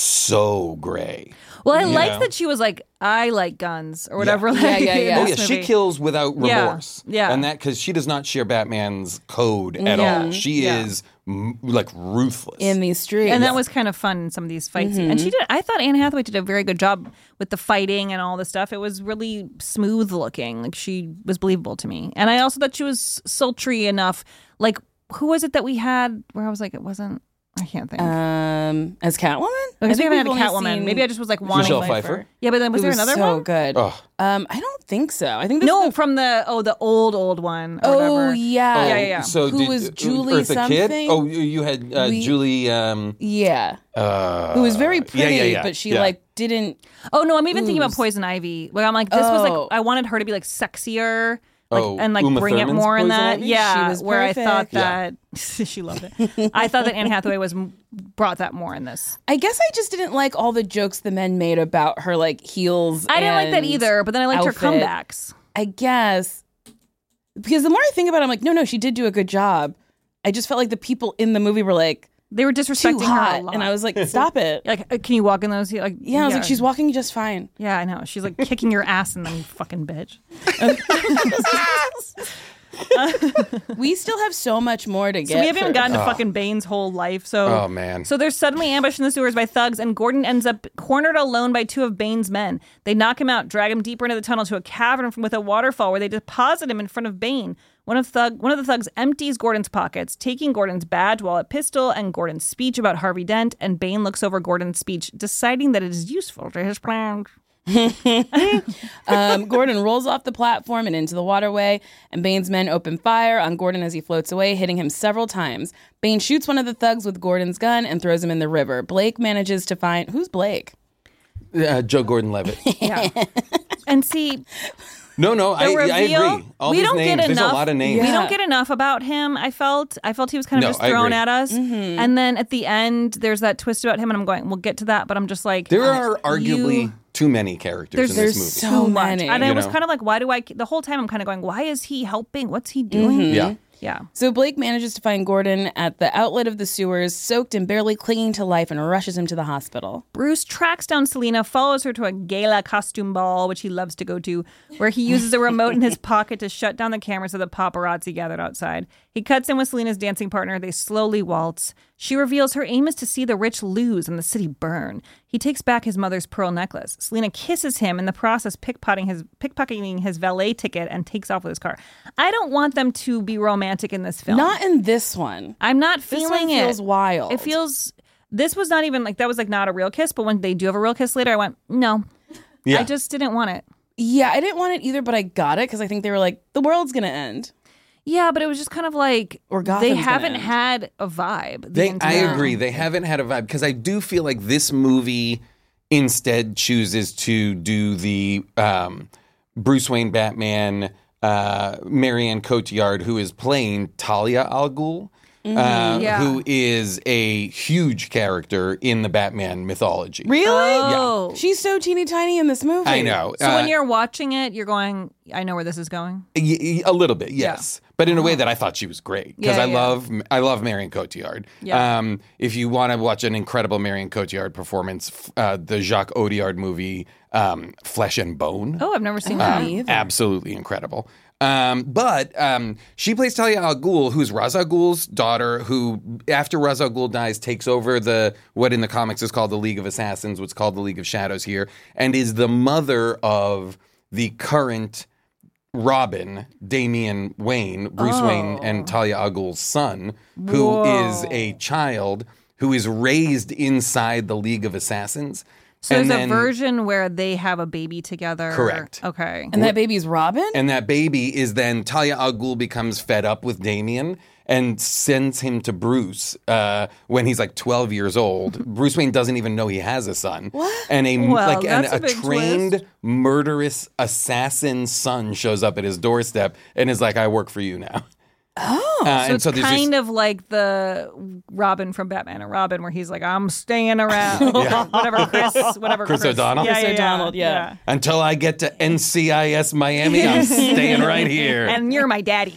so gray. Well, I You liked know? that she was like, I like guns or whatever. Yeah. Like, Yeah, yeah, yeah. in Oh this yeah, she movie. kills without Yeah, remorse. yeah. and that because she does not share Batman's code at Yeah, all. She yeah. is m- like ruthless. In these streets. And that was kind of fun in some of these fights. Mm-hmm. And she did. I thought Anne Hathaway did a very good job with the fighting and all the stuff. It was really smooth looking. Like she was believable to me. And I also thought she was sultry enough. Like who was it that we had where I was like, it wasn't. I can't think. um as Catwoman. I guess we think haven't had a we've only Catwoman. seen Maybe I just was like wanting. Michelle Pfeiffer. Yeah, but then was Who there another so one? good. Oh. Um, I don't think so. I think this No, is the, from the oh the old old one. Or oh whatever. yeah. yeah, yeah, yeah. So Who did, was uh, Julie Eartha Kitt? something? Oh, you you had uh, We- Julie. Um, Yeah. uh, Who was very yeah, pretty, yeah, yeah, but she yeah. like didn't. Oh no, I'm even thinking about Ooze. Poison Ivy. Like I'm like this was Oh. like I wanted her to be like sexier. Like, Oh, and like Uma bring it Thurman's more in Poison that, Ivy? yeah. She was where I thought perfect. that she loved it. I thought that Anne Hathaway was brought that more in this. I guess I just didn't like all the jokes the men made about her like heels. I didn't like that and either, but then I liked her outfit. comebacks. I guess because the more I think about it, I'm like, no, no, she did do a good job. I just felt like the people in the movie were like They were too disrespecting her a hot, lot. and I was like, stop it. like, uh, can you walk in those? Like, Yeah, I was like, she's walking just fine. Yeah, I know. She's like kicking your ass and then you fucking bitch. We still have so much more to get. So we haven't even through. gotten to Oh. fucking Bane's whole life. So, Oh, man. So they're suddenly ambushed in the sewers by thugs, and Gordon ends up cornered alone by two of Bane's men. They knock him out, drag him deeper into the tunnel to a cavern with a waterfall where they deposit him in front of Bane. One of thug, one of the thugs empties Gordon's pockets, taking Gordon's badge, wallet, pistol, and Gordon's speech about Harvey Dent. And Bane looks over Gordon's speech, deciding that it is useful to his plans. um, Gordon rolls off the platform and into the waterway, and Bane's men open fire on Gordon as he floats away, hitting him several times. Bane shoots one of the thugs with Gordon's gun and throws him in the river. Blake manages to find... Who's Blake? Uh, Joe Gordon-Levitt. Yeah. And see... No, no, I, The I reveal, agree. All we these don't names, get there's enough. a lot of names. We Yeah. don't get enough about him. I felt, I felt he was kind of No, just I thrown agree. at us. Mm-hmm. And then at the end, there's that twist about him, and I'm going, we'll get to that. But I'm just like, There uh, are arguably you- too many characters There's- in this there's movie. so too much. many, And I you was know? kind of like, why do I? The whole time, I'm kind of going, why is he helping? What's he doing? Mm-hmm. Yeah. Yeah. So Blake manages to find Gordon at the outlet of the sewers, soaked and barely clinging to life, and rushes him to the hospital. Bruce tracks down Selena, follows her to a gala costume ball, which he loves to go to, where he uses a remote in his pocket to shut down the cameras of the paparazzi gathered outside. He cuts in with Selena's dancing partner. They slowly waltz. She reveals her aim is to see the rich lose and the city burn. He takes back his mother's pearl necklace. Selena kisses him, in the process pickpocketing his, pickpocketing his valet ticket, and takes off with his car. I don't want them to be romantic in this film. Not in this one. I'm not This feeling one it. feels wild. It feels... This was not even, like, that was, like, not a real kiss, but when they do have a real kiss later, I went, no. Yeah. I just didn't want it. Yeah, I didn't want it either, but I got it because I think they were like, the world's going to end. Yeah, but it was just kind of like Or Gotham's they gonna haven't end. had a vibe. the They, I entire- agree. They haven't had a vibe because I do feel like this movie instead chooses to do the um, Bruce Wayne Batman, uh, Marianne Cotillard, who is playing Talia al Ghul, uh, Yeah. who is a huge character in the Batman mythology. Really? Oh. She's so teeny tiny in this movie. I know. So Uh, when you're watching it, you're going, I know where this is going. Y- y- a little bit, yes, but in a way that I thought she was great because Yeah, I yeah. love I love Marion Cotillard. Yeah. Um, if you want to watch an incredible Marion Cotillard performance, f- uh, the Jacques Audiard movie um, Flesh and Bone, Oh, I've never seen Uh, that. me either. absolutely incredible. Um, but um, she plays Talia al Ghul, who's Ra's al Ghul's daughter, who after Ra's al Ghul dies takes over the what in the comics is called the League of Assassins, what's called the League of Shadows here, and is the mother of the current Robin, Damian Wayne, Bruce Wayne, and Talia al Ghul's son, who is a child who is raised inside the League of Assassins. So And there's then- a version where they have a baby together. Correct. Okay. And that baby's Robin? And that baby is then Talia al Ghul becomes fed up with Damien and sends him to Bruce uh, when he's like twelve years old. Bruce Wayne doesn't even know he has a son. What? And a Well, like and that's a a, big trained twist. murderous assassin son shows up at his doorstep and is like, "I work for you now." Oh, Uh, So and it's so there's kind this, of like the Robin from Batman and Robin, where he's like, "I'm staying around." Whatever, Chris. Whatever, Chris O'Donnell? Yeah, Chris yeah, O'Donnell, yeah. until I get to N C I S Miami, I'm staying right here. And you're my daddy.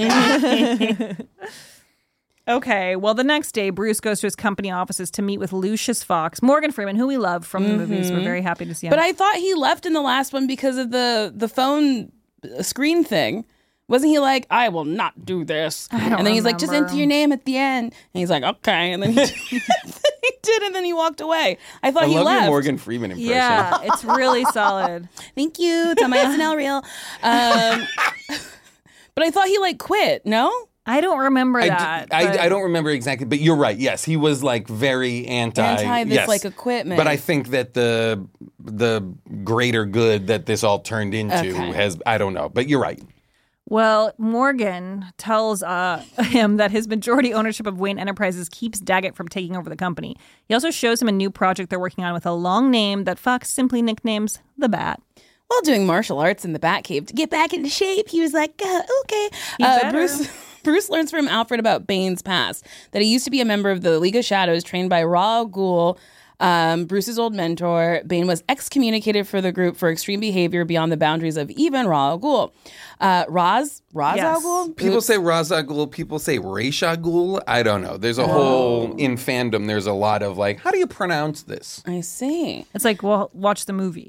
Okay, well, the next day, Bruce goes to his company offices to meet with Lucius Fox, Morgan Freeman, who we love from the movies. We're very happy to see him. but I thought he left in the last one because of the, the phone uh, screen thing. Wasn't he like, I will not do this? don't And then he's like, just remember. enter your name at the end. And he's like, okay. And then he, he did, and then he walked away. I thought I he love left. your Morgan Freeman impression. yeah, it's really solid. Thank you. It's on my S N L reel. Um, but I thought he like quit. No? I don't remember I, that. d- I, but- I don't remember exactly, but you're right. Yes, he was like very anti, Anti this, yes. like, equipment. But I think that the the greater good that this all turned into Okay. has, I don't know, but you're right. Well, Morgan tells uh, him that his majority ownership of Wayne Enterprises keeps Daggett from taking over the company. He also shows him a new project they're working on with a long name that Fox simply nicknames the Bat. While doing martial arts in the Batcave to get back into shape, he was like, uh, okay. Uh, better. Bruce Bruce learns from Alfred about Bane's past, that he used to be a member of the League of Shadows trained by Ra's al Ghul, um, Bruce's old mentor. Bane was excommunicated for the group for extreme behavior beyond the boundaries of even Ra's al Ghul. Uh, Ra's? Ra's al Yes. Ghul? People say Ra's al Ghul, people say Ra's al Ghul. I don't know. There's a whole, in fandom, there's a lot of like, how do you pronounce this? I see. It's like, well, watch the movie.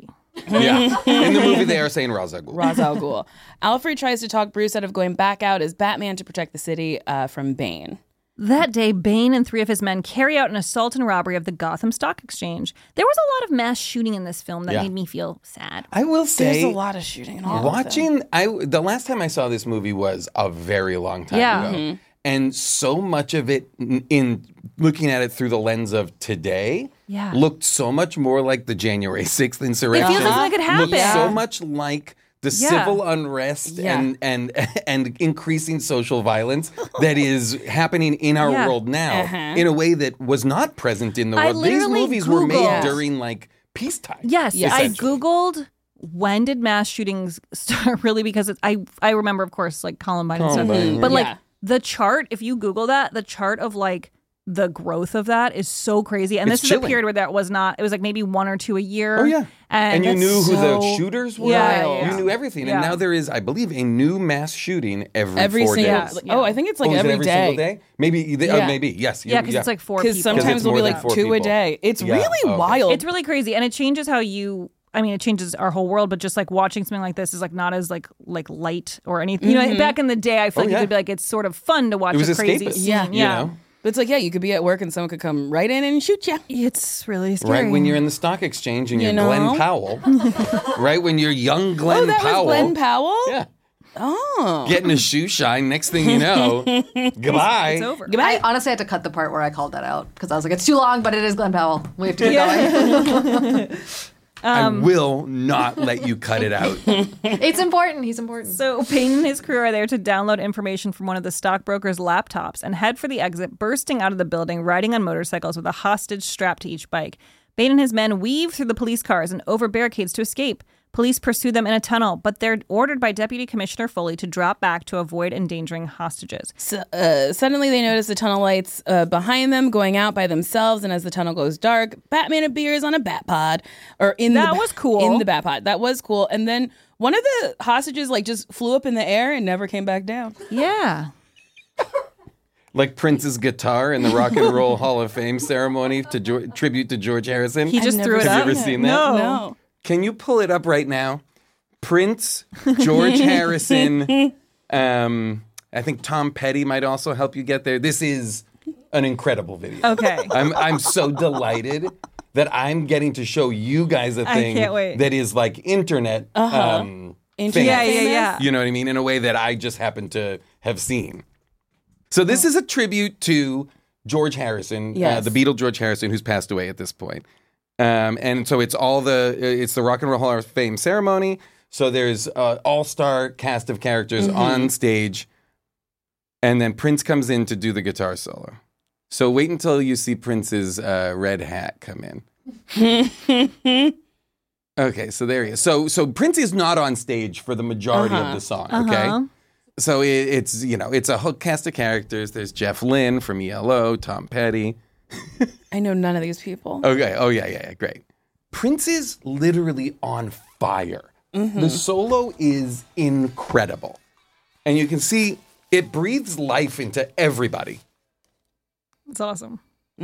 Yeah. In the movie, they are saying Ra's al Ghul. Ra's al Ghul. Alfred tries to talk Bruce out of going back out as Batman to protect the city uh, from Bane. That day, Bane and three of his men carry out an assault and robbery of the Gotham Stock Exchange. There was a lot of mass shooting in this film that Yeah. made me feel sad. I will say, There's a lot of shooting in all of them. watching, I the last time I saw this movie was a very long time Yeah. ago, Mm-hmm. and so much of it, in, in looking at it through the lens of today, Yeah. looked so much more like the January sixth insurrection. It feels like it could Looked happen. so much like the Yeah. civil unrest Yeah. and and and increasing social violence that is happening in our Yeah. world now Uh-huh. in a way that was not present in the I world. These literally movies were made Googled- during like peacetime. Yes, Yes. I essentially. Googled when did mass shootings start really because it's, I I remember, of course, like Columbine, and stuff. Columbine, But like Yeah. the chart, if you Google that, the chart of like the growth of that is so crazy. And It's this is chilling. a period where that was not, it was like maybe one or two a year. Oh yeah, And, and you that's knew who so- the shooters were. Yeah, yeah, yeah. You knew everything, Yeah. and now there is, I believe, a new mass shooting every, Every four single days. Yeah. Oh, I think it's like oh, is every, it every day. single day? Maybe, they, Yeah. oh, maybe yes. Yeah, because it's like four people. Because sometimes it's we'll be more than like four two a people. day. It's Yeah. really Oh, okay. wild. It's really crazy, and it changes how you. I mean, it changes our whole world, but just like watching something like this is like not as like like light or anything. You know, back in the day, I feel Oh, like yeah. you could be like, it's sort of fun to watch It was a crazy escapist, scene. Yeah. you yeah. know? But it's like, yeah, you could be at work and someone could come right in and shoot you. It's really scary. Right when you're in the stock exchange and You you're know? Glenn Powell. Right when you're young Glenn Oh, that Powell. was Glenn Powell? Yeah. Oh. Getting a shoe shine. Next thing you know, goodbye. It's over. Goodbye. I honestly had to cut the part where I called that out because I was like, it's too long, but it is Glenn Powell. We have to keep going. I will not let you cut it out. It's important. He's important. So Payne and his crew are there to download information from one of the stockbroker's laptops and head for the exit, bursting out of the building, riding on motorcycles with a hostage strapped to each bike. Payne and his men weave through the police cars and over barricades to escape. Police pursue them in a tunnel, but they're ordered by Deputy Commissioner Foley to drop back to avoid endangering hostages. So, uh, suddenly they notice the tunnel lights uh, behind them going out by themselves, and as the tunnel goes dark, Batman appears on a bat pod, or in That the, was cool. in the bat pod. That was cool. And then one of the hostages like just flew up in the air and never came back down. Yeah. Like Prince's guitar in the Rock and Roll Hall of Fame ceremony to jo- tribute to George Harrison. He just I've threw it never up. Have you ever seen that? No. No. Can you pull it up right now? Prince, George Harrison, um, I think Tom Petty might also help you get there. This is an incredible video. Okay. I'm I'm so delighted that I'm getting to show you guys a I thing can't wait. that is like internet um, Internet Yeah, yeah, famous? yeah. You know what I mean? In a way that I just happen to have seen. So this is a tribute to George Harrison, uh, Yes. the Beatle George Harrison, who's passed away at this point. Um, and so it's all the it's the Rock and Roll Hall of Fame ceremony. So there's uh, all-star cast of characters Mm-hmm. on stage, and then Prince comes in to do the guitar solo. So wait until you see Prince's uh, red hat come in. Okay, so there he is. So so Prince is not on stage for the majority Uh-huh. of the song. Okay. Uh-huh. So it, it's, you know, it's a whole cast of characters. There's Jeff Lynne from E L O, Tom Petty. I know none of these people. Okay. Oh, yeah, yeah, yeah. Great. Prince is literally on fire. The solo is incredible. And you can see it breathes life into everybody. It's awesome.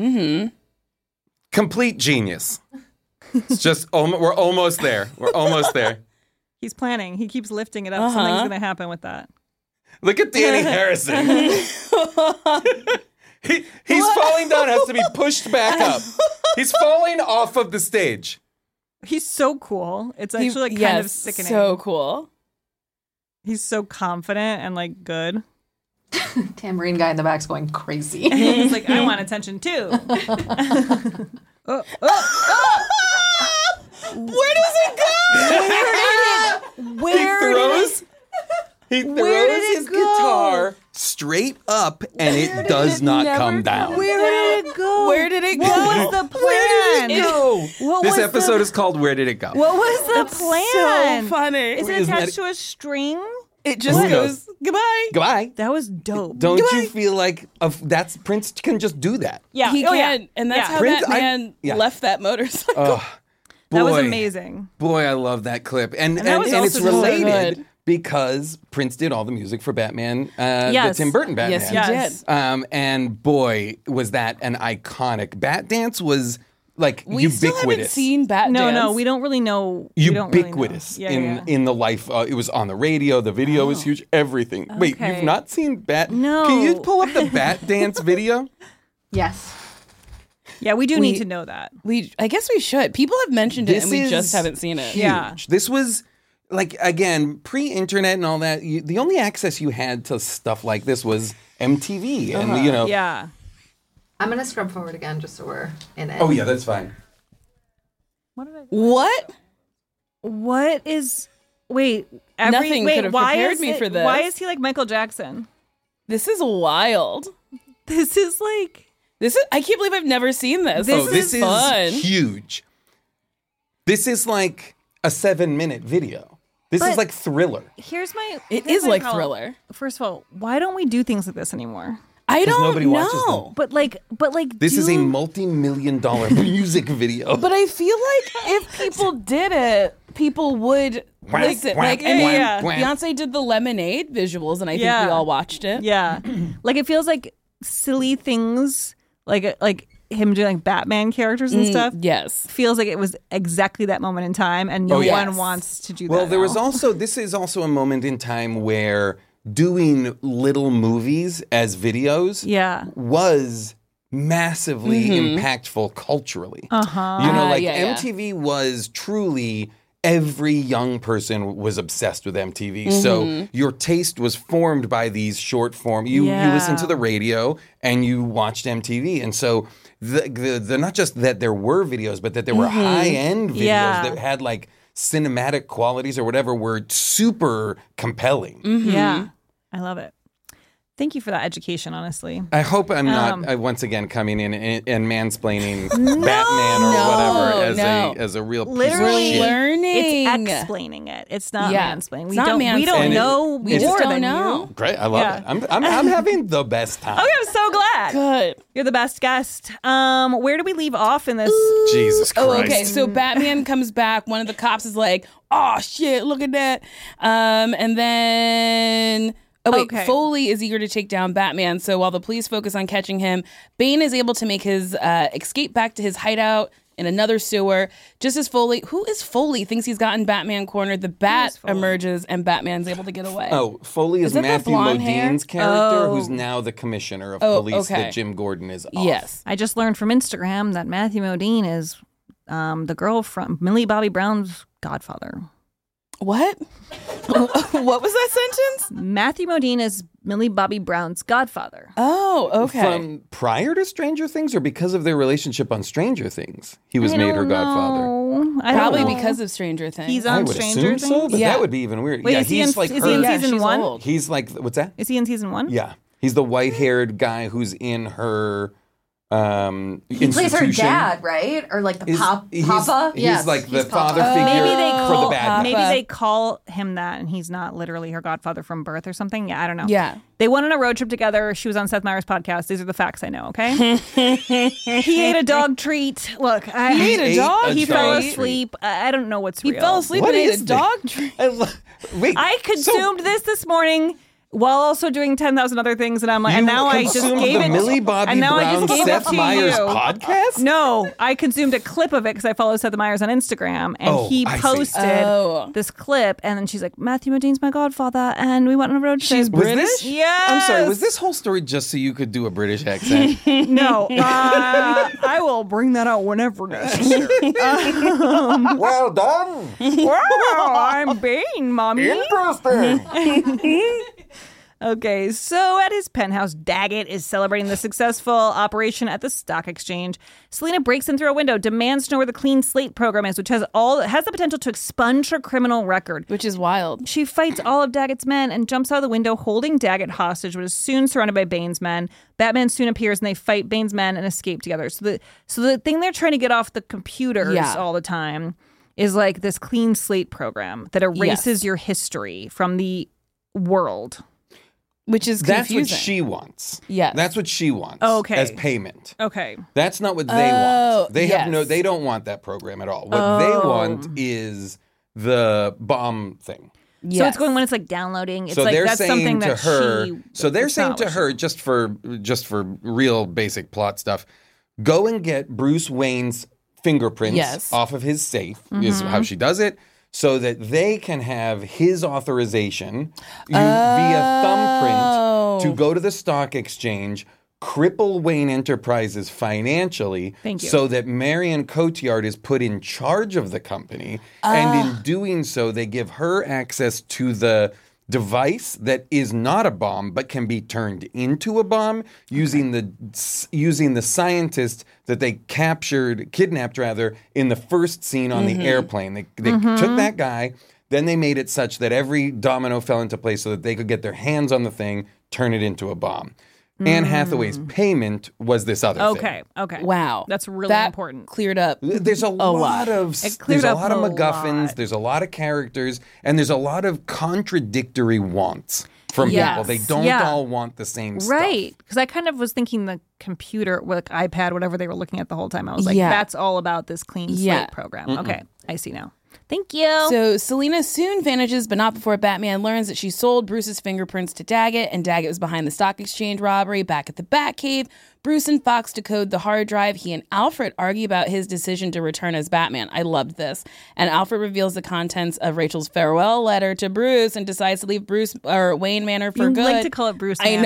Complete genius. It's just, almo- we're almost there. We're almost there. He's planning. He keeps lifting it up. Uh-huh. Something's going to happen with that. Look at Danny Harrison. he, he's falling down, has to be pushed back up. He's falling off of the stage. He's so cool. It's He- actually like kind yes, of sickening. so cool. He's so confident and like good. Tambourine guy in the back's going crazy. He's like, I want attention too. Where does it go? Where he throws, he throws Where did it his go? guitar straight up, and it does not never come down. Where did it go? Where did it go? What was the plan? Where did it go? What This was episode the, is called "Where Did It Go?" What was the That's plan? so funny. Is it Isn't attached that- to a string? It just Who goes, knows? goodbye. Goodbye. That was dope. Don't Goodbye. you feel like a, that's Prince can just do that? yeah. He oh, can. yeah. And that's Yeah. how Prince, that I- man yeah. left that motorcycle. Oh, That was boy. amazing. Boy, I love that clip, and And and, that was and it's also so related good. because Prince did all the music for Batman, uh, Yes. the Tim Burton Batman. Yes, he Yes. did. Um, and boy, was that an iconic Bat Dance was like We still haven't ubiquitous. seen Bat No, Dance. no, we don't really know. we don't really know. Ubiquitous Yeah, in yeah. in the life. Uh, it was on the radio. The video was huge. Everything. Wait, Okay. you've not seen Bat? No. Can you pull up the Bat Dance video? Yes. Yeah, we do We- need to know that. We, I guess we should. People have mentioned it, This and we is just haven't seen it. Huge. Yeah. This was like again pre-internet and all that. You, the only access you had to stuff like this was M T V, and you know. Yeah. I'm gonna scrub forward again just so we're in it. Oh yeah, that's fine. What did I? What? What is? Wait. Every, Nothing wait, could have why prepared is me it- for this. Why is he like Michael Jackson? This is wild. This is like. This is. I can't believe I've never seen this. This oh, this is fun. huge. This is like a seven-minute video. This But- is like Thriller. Here's my. It here's is my like problem. Thriller. First of all, why don't we do things like this anymore? I 'Cause don't nobody watches know. them. But like, but like, This is a do- multi-million dollar music video. But I feel like if people did it, people would Wham, listen. wham, Like, I mean, yeah. wham. Beyonce did the Lemonade visuals, and I think Yeah. we all watched it. Yeah, like it feels like silly things, like like him doing like Batman characters and Mm, stuff. Yes. Feels like it was exactly that moment in time, and no Oh, yes. one wants to do that. Well, there was now. also this is also a moment in time where doing little movies as videos Yeah. was massively impactful culturally. Uh-huh. You know, Ah, like yeah, yeah. M T V was truly every young person was obsessed with M T V. So your taste was formed by these short form. You you Yeah. listened to the radio and you watched M T V. And so the the, the not just that there were videos, but that there were high end videos Yeah. that had like cinematic qualities or whatever were super compelling. Yeah, I love it. Thank you for that education. Honestly, I hope I'm not Um, uh, once again coming in and, and mansplaining Batman or No, whatever as no. a as a real literally, piece of shit. learning. it's explaining it. It's not Yeah. mansplaining. It's We not don't. We don't mansplaining. know We just more don't than know. you. Great, I love Yeah. it. I'm, I'm I'm having the best time. Okay, I'm so glad. Good. You're the best guest. Um, where do we leave off in this? Jesus Christ. Oh, okay. So Batman comes back. One of the cops is like, "Oh shit, look at that!" Um, and then. Oh wait, Okay. Foley is eager to take down Batman. So while the police focus on catching him, Bane is able to make his uh, escape back to his hideout in another sewer. Just as Foley, who is Foley, thinks he's gotten Batman cornered, the Bat Foley? emerges and Batman's able to get away. Oh, Foley is, Is that the Matthew blonde hair? Modine's character, Oh. who's now the commissioner of Oh, police okay. that Jim Gordon is off. yes. I just learned from Instagram that Matthew Modine is um, the girl from Millie Bobby Brown's godfather. What? What was that sentence? Matthew Modine is Millie Bobby Brown's godfather. Oh, okay. From prior to Stranger Things or because of their relationship on Stranger Things, he was I made her don't godfather. know. I don't Probably know. because of Stranger Things. He's I on would Stranger assume Things. so, but Yeah. that would be even weird. Wait, yeah, is he he's in- like is her. he in Yeah, season she's one? old. He's like what's that? Is he in season one? Yeah, he's the white-haired guy who's in her um, He plays her institution. dad, right? Or like the Is- pop, he's, papa? He's Yes, like the he's father Papa. figure Maybe they for call the bad guy. maybe Papa. they call him that, and he's not literally her godfather from birth or something. Yeah, I don't know. Yeah. They went on a road trip together. She was on Seth Meyers' podcast. These are the facts I know. Okay. He ate a dog treat. Look, I, He ate a dog He treat. fell asleep. I I don't know what's He real. fell asleep What and ate is a this? dog treat. I lo- Wait, I consumed this this morning while also doing ten thousand other things, and I'm like, and You now I just consumed gave the it. Millie Bobby and now I Brown just gave Seth it to Meyers you. podcast. No, I consumed a clip of it because I follow Seth Meyers on Instagram, and Oh, he I see. posted Oh. this clip, and then she's like, Matthew Modine's my godfather, and we went on a road trip. She's Was British? this? Yes. I'm sorry. Was this whole story just so you could do a British accent? No, uh, I will bring that out whenever necessary. Well done. Wow, I'm Bane, mommy. Interesting. Okay, so at his penthouse, Daggett is celebrating the successful operation at the stock exchange. Selena breaks in through a window, demands to know where the clean slate program is, which has all has the potential to expunge her criminal record. Which is wild. She fights all of Daggett's men and jumps out of the window, holding Daggett hostage, but is soon surrounded by Bane's men. Batman soon appears, and they fight Bane's men and escape together. So the so the thing they're trying to get off the computers Yeah. all the time is like this clean slate program that erases Yes. your history from the world. Which is That's confusing. what she wants. Yes. That's what she wants. Okay. As payment. Okay. That's not what they Oh, want. They have no. yes. They don't want that program at all. What they Oh. want is the bomb thing. So Yes. it's going when it's like downloading. It's so like they're that's saying something to that her. she. so they're it's saying not to what she- her just for just for real basic plot stuff. Go and get Bruce Wayne's fingerprints Yes. off of his safe, is how she does it, so that they can have his authorization you, via thumbprint to go to the stock exchange, cripple Wayne Enterprises financially Thank you. so that Marion Cotillard is put in charge of the company. And in doing so, they give her access to the device that is not a bomb but can be turned into a bomb using the using the scientist that they captured, kidnapped rather, in the first scene on Mm-hmm. the airplane. They, they took that guy, then they made it such that every domino fell into place so that they could get their hands on the thing, turn it into a bomb. Anne Hathaway's payment was this other thing. Okay, okay. Wow. That's really that important. Cleared up. There's a, lot, lot. of It cleared there's a up lot of a MacGuffins. lot. There's a lot of characters, and there's a lot of contradictory wants from Yes. people. They don't Yeah. all want the same stuff. Right. Because I kind of was thinking the computer, like iPad, whatever they were looking at the whole time. I was like, Yeah. that's all about this clean slate Yeah. program. Okay, I see now. Thank you. So Selena soon vanishes, but not before Batman learns that she sold Bruce's fingerprints to Daggett, and Daggett was behind the stock exchange robbery back at the Batcave. Bruce and Fox decode the hard drive. He and Alfred argue about his decision to return as Batman. I loved this. And Alfred reveals the contents of Rachel's farewell letter to Bruce and decides to leave Bruce or Wayne Manor for You good. like to call it Bruce I Manor.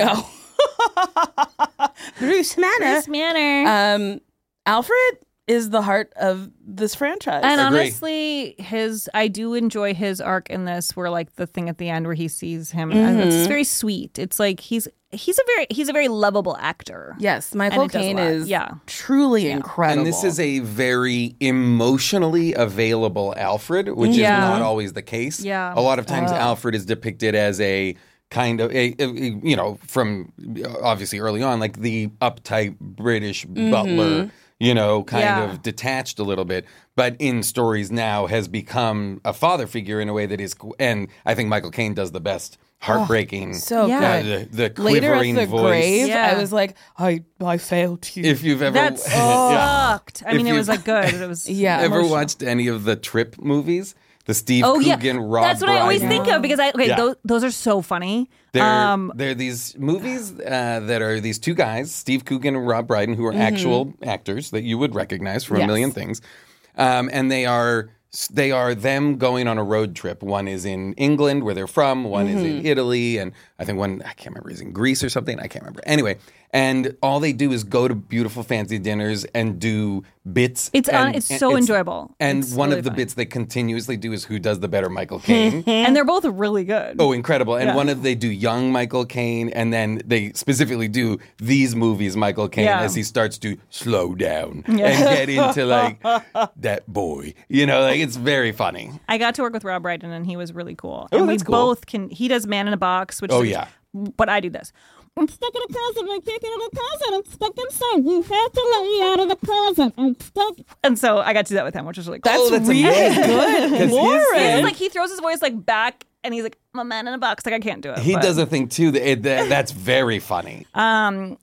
know. Bruce Manor. Bruce Manor. Um, Alfred is the heart of this franchise. And Agree. honestly, his I do enjoy his arc in this, where like the thing at the end where he sees him, and it's very sweet. It's like he's he's a very he's a very lovable actor. Yes, Michael And it does a Caine lot. is Yeah. truly incredible. And this is a very emotionally available Alfred, which Yeah. is not always the case. Yeah. A lot of times Alfred is depicted as a kind of, a, a- you know, from obviously early on, like the uptight British butler, you know, kind Yeah. of detached a little bit. But in stories now has become a father figure in a way that is, and I think Michael Caine does the best heartbreaking, so Yeah. uh, good. the, the Later at quivering the voice. grave, Yeah. I was like, I I failed you. If you've ever That yeah. sucked. I mean, If it you- was like good. It was Yeah. ever emotional. watched any of the Trip movies? The Steve Oh yeah, Coogan, Rob that's what I always Brydon? think of because I okay Yeah. those, those are so funny. They're, Um, they're these movies uh, that are these two guys, Steve Coogan and Rob Brydon, who are actual actors that you would recognize from Yes. a million things. Um, and they are they are them going on a road trip. One is in England, where they're from. One is in Italy. And I think one, I can't remember, is in Greece or something. I can't remember. Anyway, and all they do is go to beautiful fancy dinners and do bits. It's, uh, and- it's and so enjoyable. And It's one really of the funny. bits they continuously do is who does the better Michael Caine. and they're both really good. Oh, incredible. And Yeah. one of they do young Michael Caine, and then they specifically do these movies Michael Caine Yeah. as he starts to slow down and get into like that boy. You know, like it's very funny. I got to work with Rob Brydon, and he was really cool. Oh, and we that's cool. both can. He does Man in a Box, which Oh, is, yeah. But I do this. I'm stuck in a closet. I can't get out of the closet. I'm stuck inside. You have to let me out of the closet. I'm stuck. And so I got to do that with him, which was really cool. Oh, that's amazing. good. Lauren. It's like he throws his voice like back, and he's like, "I'm a man in a box." Like I can't do it. He but- does a thing too that, it- that that's very funny. Um,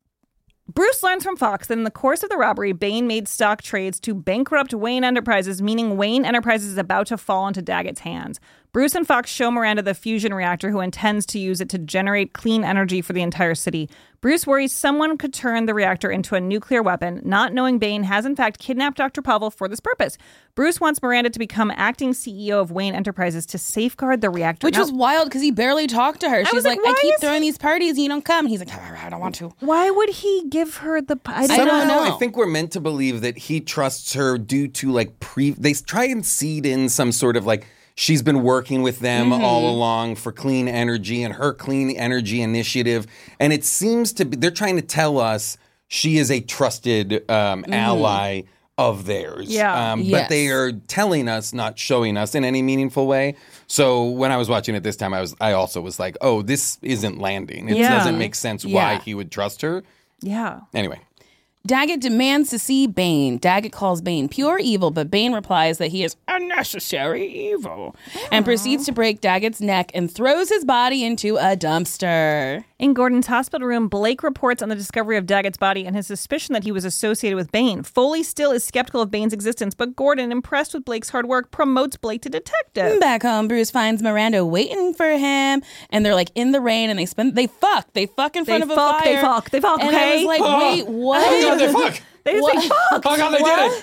Bruce learns from Fox that in the course of the robbery, Bane made stock trades to bankrupt Wayne Enterprises, meaning Wayne Enterprises is about to fall into Daggett's hands. Bruce and Fox show Miranda the fusion reactor, who intends to use it to generate clean energy for the entire city. Bruce worries someone could turn the reactor into a nuclear weapon, not knowing Bane has in fact kidnapped Doctor Pavel for this purpose. Bruce wants Miranda to become acting C E O of Wayne Enterprises to safeguard the reactor. Which Now, was wild because he barely talked to her. She's was like, like, I why keep is throwing he- these parties and you don't come. He's like, I don't want to. why would he give her the? I don't, I don't Somehow know. I think we're meant to believe that he trusts her due to like pre. They try and seed in some sort of like she's been working with them all along for clean energy and her clean energy initiative, and it seems to be they're trying to tell us she is a trusted um, ally of theirs. Yeah. um, but Yes. they are telling us, not showing us in any meaningful way. So when I was watching it this time, I was I also was like, oh, this isn't landing. It Yeah. doesn't make sense why Yeah. he would trust her. Yeah. Anyway. Daggett demands to see Bane. Daggett calls Bane pure evil, but Bane replies that he is unnecessary evil and proceeds to break Daggett's neck and throws his body into a dumpster. In Gordon's hospital room, Blake reports on the discovery of Daggett's body and his suspicion that he was associated with Bane. Foley still is skeptical of Bane's existence, but Gordon, impressed with Blake's hard work, promotes Blake to detective. Back home, Bruce finds Miranda waiting for him, and they're like in the rain, and they spend they fuck, they fuck in front They of a fuck, they fire. fuk, they fuck, And okay? I was like, Oh. wait, what? Oh, God, they fuck. They just say, What? fuck! Oh, God, they did it.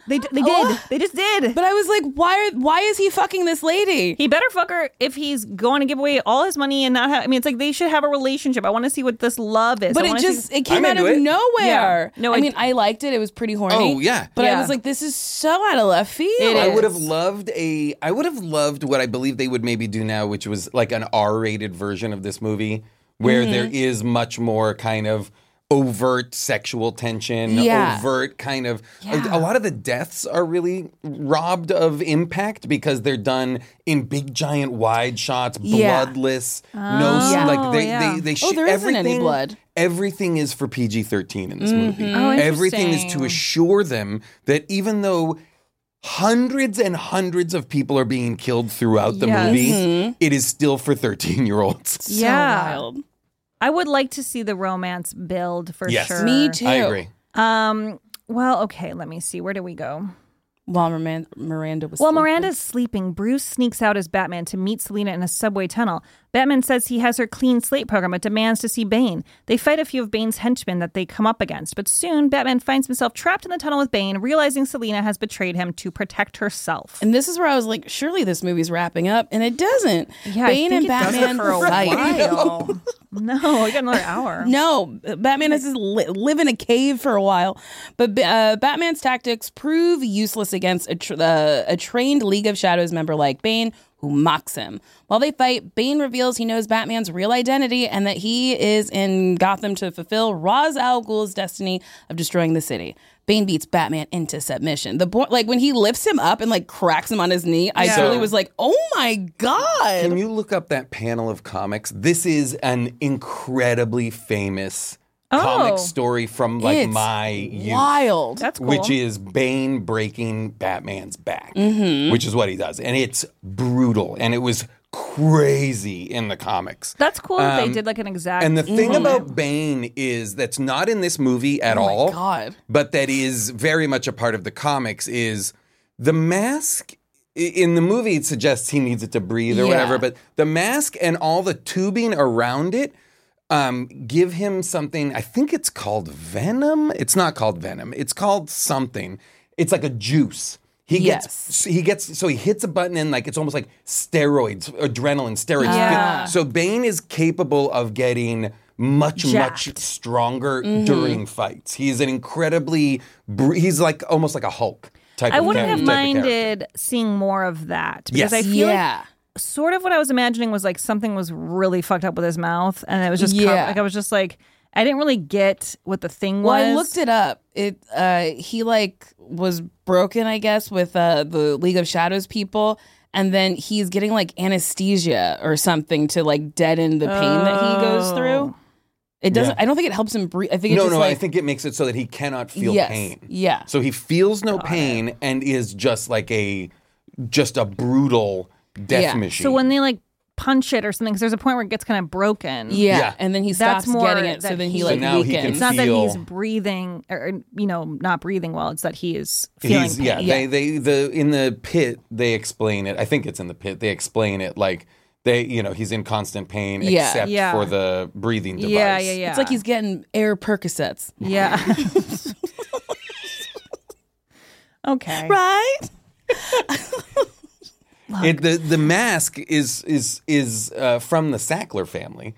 They d- they did. They just did. But I was like, why are, why is he fucking this lady? He better fuck her if he's going to give away all his money and not have. I mean, it's like they should have a relationship. I want to see what this love is. But I it wanna just see- it came I'm out of into it. nowhere. Yeah. No, I I mean, d- I liked it. It was pretty horny. Oh, yeah. But Yeah. I was like, this is so out of left field. It I is. would have loved a. I would have loved what I believe they would maybe do now, which was like an R-rated version of this movie, where Mm-hmm. there is much more kind of overt sexual tension, Yeah. overt kind of. Yeah. A, a lot of the deaths are really robbed of impact because they're done in big, giant, wide shots, Yeah. bloodless. no, Yeah. like they yeah. they they. Oh, sh- there isn't any everything- blood. Everything is for P G thirteen in this movie. Oh, Everything is to interesting. assure them that even though hundreds and hundreds of people are being killed throughout the Yes. movie, it is still for thirteen year olds. Yeah. So wild. I would like to see the romance build for Yes. sure. Me too. I agree. Um. Well, okay. Let me see. Where do we go? While Miranda, Miranda was While sleeping. Miranda's sleeping, Bruce sneaks out as Batman to meet Selina in a subway tunnel. Batman says he has her clean slate program but demands to see Bane. They fight a few of Bane's henchmen that they come up against, but soon Batman finds himself trapped in the tunnel with Bane, realizing Selina has betrayed him to protect herself. And this is where I was like, surely this movie's wrapping up, and it doesn't. Yeah, Bane I and think it does Batman for a fight. while. No, we got another hour. No, Batman has to li- live in a cave for a while, but uh, Batman's tactics prove useless against a, tr- uh, a trained League of Shadows member like Bane, who mocks him. While they fight, Bane reveals he knows Batman's real identity and that he is in Gotham to fulfill Ra's al Ghul's destiny of destroying the city. Bane beats Batman into submission. The bo- like when he lifts him up and like cracks him on his knee, I Yeah. totally was like, "Oh my god!" Can you look up that panel of comics? This is an incredibly famous Oh. comic story from like It's my youth. wild. That's cool. Which is Bane breaking Batman's back, Mm-hmm. which is what he does. And it's brutal. And it was crazy in the comics. That's cool that they Um, did like an exact. And the thing moment. about Bane is that's not in this movie at Oh my all, God. but that is very much a part of the comics is the mask. i- In the movie, it suggests he needs it to breathe or Yeah. whatever, but the mask and all the tubing around it um, give him something. I think it's called venom. It's not called venom. It's called something. It's like a juice. He Yes. gets he gets so he hits a button and like it's almost like steroids, adrenaline steroids. Yeah. So Bane is capable of getting much much Jacked. stronger Mm-hmm. during fights. He's an incredibly br- he's like almost like a Hulk type. I of wouldn't char- have type of character. minded seeing more of that because Yes. I feel Yeah. like sort of what I was imagining was like something was really fucked up with his mouth, and it was just Yeah. yeah. like I was just like I didn't really get what the thing Well, was. I looked it up. It uh he like was broken, I guess, with uh the League of Shadows people, and then he's getting like anesthesia or something to like deaden the pain that he goes through. It doesn't. Yeah. I don't think it helps him breathe. I think it No, just no, like I think it makes it so that he cannot feel yes, pain. yeah. So he feels no pain and is just like a just a brutal death Yeah. machine. So when they like punch it or something, because there's a point where it gets kind of broken. yeah. Yeah. and then he That's stops more getting it, so that then he he- like So now he weakens. can It's not that feel- he's breathing or, or, you know, not breathing well. It's that he is feeling He's, pain. yeah, they they the in the pit they explain it. I think it's in the pit. They explain it like they, you know, he's in constant pain Yeah. except Yeah. for the breathing device. yeah, yeah, yeah. It's like he's getting air Percocets, yeah. Okay. right? It, the the mask is is is uh, from the Sackler family.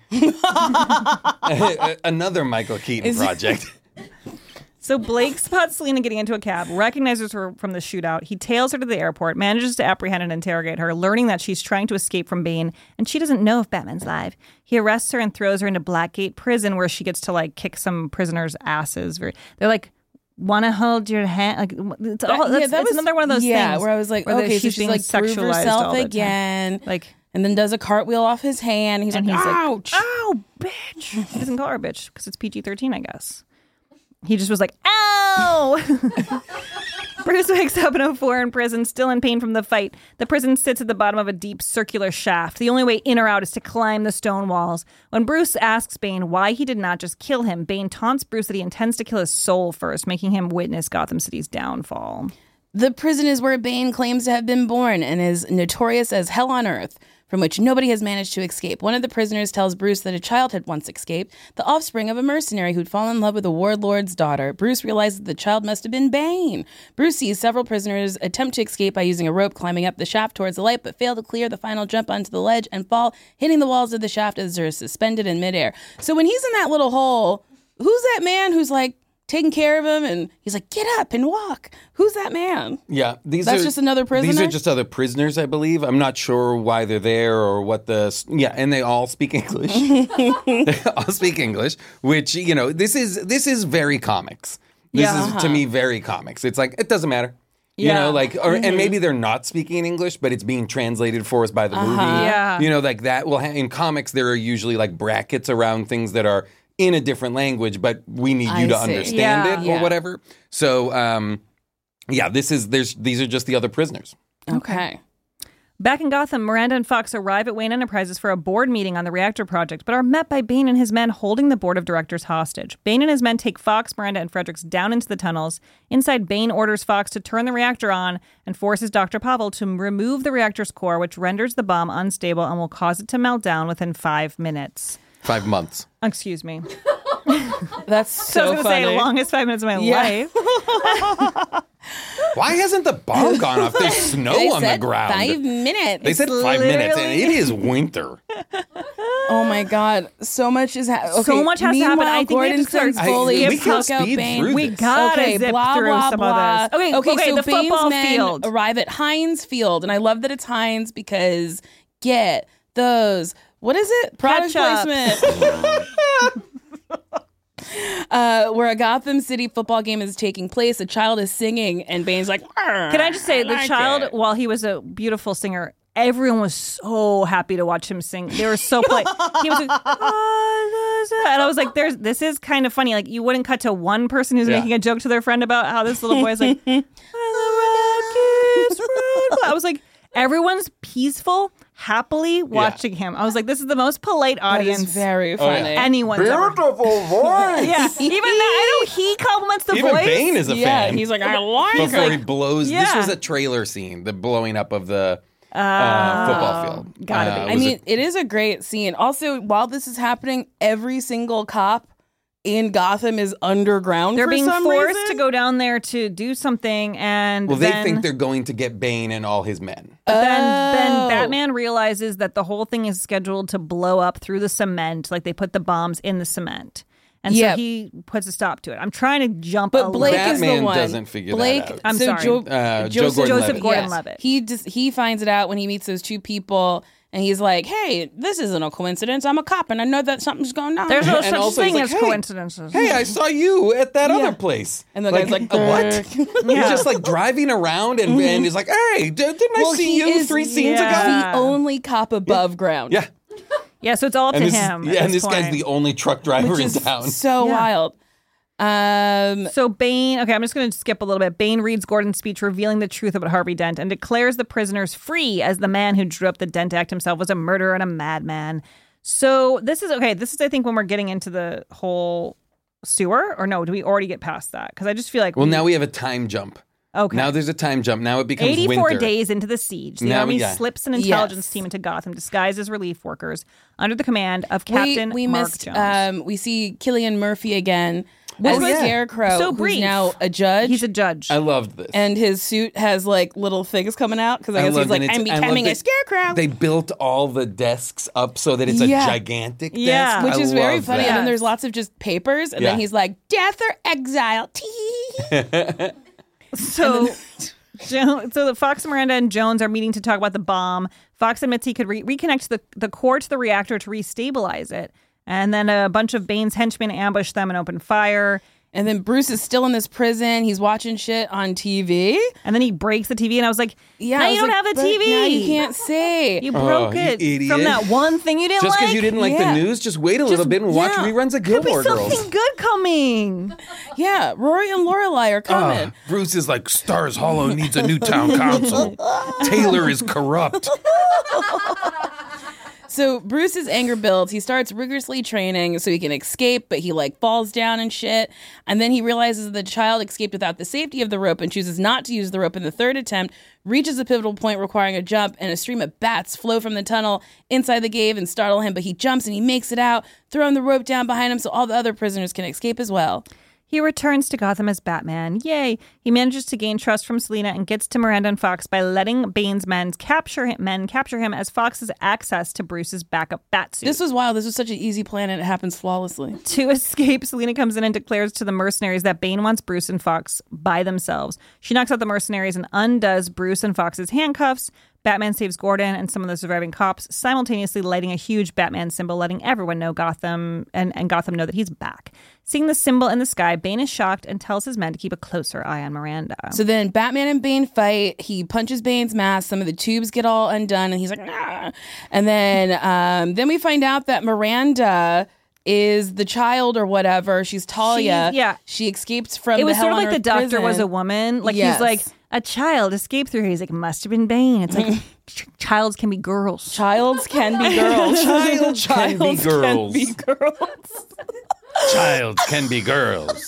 Another Michael Keaton Is- project. So Blake spots Selina getting into a cab, recognizes her from the shootout. He tails her to the airport, manages to apprehend and interrogate her, learning that she's trying to escape from Bane, and she doesn't know if Batman's live. He arrests her and throws her into Blackgate Prison, where she gets to like kick some prisoners' asses. They're like, "Want to hold your hand?" Like, it's, all, That- that's, yeah, that it's was- another one of those yeah, things where I was like, where the- okay, so she's being like prove sexualized herself all the time. again, Like, and then does a cartwheel off his hand. He's and like, he's ouch. like, "Ow, bitch!" He doesn't call her bitch because it's P G thirteen, I guess. He just was like, ow! Bruce wakes up in a foreign prison, still in pain from the fight. The prison sits at the bottom of a deep circular shaft. The only way in or out is to climb the stone walls. When Bruce asks Bane why he did not just kill him, Bane taunts Bruce that he intends to kill his soul first, making him witness Gotham City's downfall. The prison is where Bane claims to have been born and is notorious as hell on earth. from which nobody has managed to escape. One of the prisoners tells Bruce that a child had once escaped, the offspring of a mercenary who'd fallen in love with a warlord's daughter. Bruce realizes the child must have been Bane. Bruce sees several prisoners attempt to escape by using a rope climbing up the shaft towards the light, but fail to clear the final jump onto the ledge and fall, hitting the walls of the shaft as they're suspended in midair. So when he's in that little hole, who's that man who's like taking care of him? And he's like, get up and walk. Who's that man? Yeah, these That's are just another prisoner? These are just other prisoners, I believe. I'm not sure why they're there or what the yeah, and they all speak English. They all speak English, which you know, this is this is very comics. This Yeah. is Uh-huh. to me very comics. It's like it doesn't matter. You Yeah. know, like, or, Mhm. and maybe they're not speaking in English, but it's being translated for us by the movie. Yeah. You know, like that. Well, in comics, there are usually like brackets around things that are in a different language, but we need you I to see. understand Yeah. it Yeah. or whatever. So, um, yeah, this is there's these are just the other prisoners. Okay. Back in Gotham, Miranda and Fox arrive at Wayne Enterprises for a board meeting on the reactor project, but are met by Bane and his men holding the board of directors hostage. Bane and his men take Fox, Miranda, and Fredericks down into the tunnels. Inside, Bane orders Fox to turn the reactor on and forces Doctor Pavel to remove the reactor's core, which renders the bomb unstable and will cause it to melt down within five minutes. Five months. Excuse me. That's So I so was going to say, funny. longest five minutes of my Yeah. life. Why hasn't the bomb gone off? There's snow They on the said ground. Five minutes. They said five minutes, and it is winter. Oh my God. So much is happening. So much has to happen. I think we have Gordon to start- sends I- Foley we to can't talk out speed Bane. through We this. gotta okay, zip blah, through blah, some blah. of this. Okay, okay, okay, so the Bane's football men field. arrive at Heinz Field, and I love that it's Heinz because get those. What is it? Product Ketchup. placement. Uh, where a Gotham City football game is taking place, a child is singing, and Bane's like, Can I just say, the like child, it. while he was a beautiful singer, everyone was so happy to watch him sing. They were so polite. He was like, and I was like, "There's this is kind of funny. Like, you wouldn't cut to one person who's Yeah. making a joke to their friend about how this little boy's like, I was like, everyone's peaceful, happily watching him. I was like, this is the most polite That audience is very funny. anyone's ever. Beautiful voice. Yeah, even that. I know he compliments the Even voice. Bane is a Yeah, fan. he's like, I like Before it. he blows, this Yeah. was a trailer scene, the blowing up of the uh, football field. gotta be. Uh, I was mean, it is a great scene. Also, while this is happening, every single cop in Gotham is underground. They're for being some forced reason. to go down there to do something, and well, they then, think they're going to get Bane and all his men. but then, Oh. then Batman realizes that the whole thing is scheduled to blow up through the cement. Like they put the bombs in the cement, and Yep. so he puts a stop to it. I'm trying to jump, But a Blake little. is the Batman one. doesn't figure that Blake, out. I'm so sorry. Jo- Uh, Joe Joseph, Gordon-Levitt. Joseph yes. Gordon-Levitt. He just he finds it out when he meets those two people, and he's like, "Hey, this isn't a coincidence. I'm a cop, and I know that something's going on." There's no And such also he's thing like, as "Hey, coincidences. Hey, I saw you at that Yeah. other place. And the guy's like, "Uh, what? "Uh." He's just like driving around and, and he's like, hey, d- didn't I Well, see he you is three scenes Yeah. ago? the only cop above ground. Yeah. Yeah, so it's all up And to this, him. yeah, at and this point. guy's the only truck driver which in is town. so Yeah. wild. Um, So Bane, okay, I'm just going to skip a little bit. Bane reads Gordon's speech revealing the truth about Harvey Dent and declares the prisoners free as the man who drew up the Dent Act himself was a murderer and a madman. So this is, okay, this is, I think, when we're getting into the whole sewer, or no, do we already get past that? Because I just feel like Well, now we have a time jump. Okay. Now there's a time jump. Now it becomes eighty-four winter. days into the siege, the Now, army yeah. slips an intelligence Yes. team into Gotham disguised as relief workers under the command of we, Captain we Mark missed. Jones. Um, we see Killian Murphy again Which as was Scarecrow, so who's brief. now a judge. He's a judge. I loved this. and his suit has like little things coming out because I, I guess he's loved like, it. I'm It's- I becoming a loved it. scarecrow. They built all the desks up so that it's a Yeah. gigantic Yeah. desk. which I is very love funny. that. And then Yes. there's lots of just papers, and Yeah. then he's like, death or exile. Tee. So, Jo- so the Fox, Miranda, and Jones are meeting to talk about the bomb. Fox admits he could re- reconnect the, the core to the reactor to restabilize it. And then a bunch of Bane's henchmen ambush them and open fire. And then Bruce is still in this prison. He's watching shit on T V. And then he breaks the T V. And I was like, Yeah, now I you was don't like, have a but T V. Now you can't see. You broke you it idiot. from that one thing you didn't Just like. because you didn't like Yeah. the news, just wait a little bit and watch yeah. reruns of Could be Gilmore something Girls. good coming. Yeah, Rory and Lorelai are coming. Ah, Bruce is like, Stars Hollow needs a new town council. Taylor is corrupt. So Bruce's anger builds. He starts rigorously training so he can escape, but he like falls down and shit. And then he realizes the child escaped without the safety of the rope and chooses not to use the rope in the third attempt, reaches a pivotal point requiring a jump, and a stream of bats flow from the tunnel inside the cave and startle him, but he jumps and he makes it out, throwing the rope down behind him so all the other prisoners can escape as well. He returns to Gotham as Batman. Yay! He manages to gain trust from Selina and gets to Miranda and Fox by letting Bane's men capture him, men capture him as Fox has access to Bruce's backup batsuit. This was wild. This was such an easy plan and it happens flawlessly. To escape, Selina comes in and declares to the mercenaries that Bane wants Bruce and Fox by themselves. She knocks out the mercenaries and undoes Bruce and Fox's handcuffs. Batman saves Gordon and some of the surviving cops, simultaneously lighting a huge Batman symbol, letting everyone know Gotham and, and Gotham know that he's back. Seeing the symbol in the sky, Bane is shocked and tells his men to keep a closer eye on Miranda. So then Batman and Bane fight. He punches Bane's mask. Some of the tubes get all undone, and he's like, nah. And then, um, then we find out that Miranda is the child or whatever. She's Talia. She, yeah. She escaped from It was the sort Hell of on like the Earth doctor prison. was a woman. Like Yes. he's like, a child escaped through here. He's like, must have been Bane. It's like, ch- childs can be girls. Childs can be girls. Child can be Childs girls. Can be girls. Child can be girls.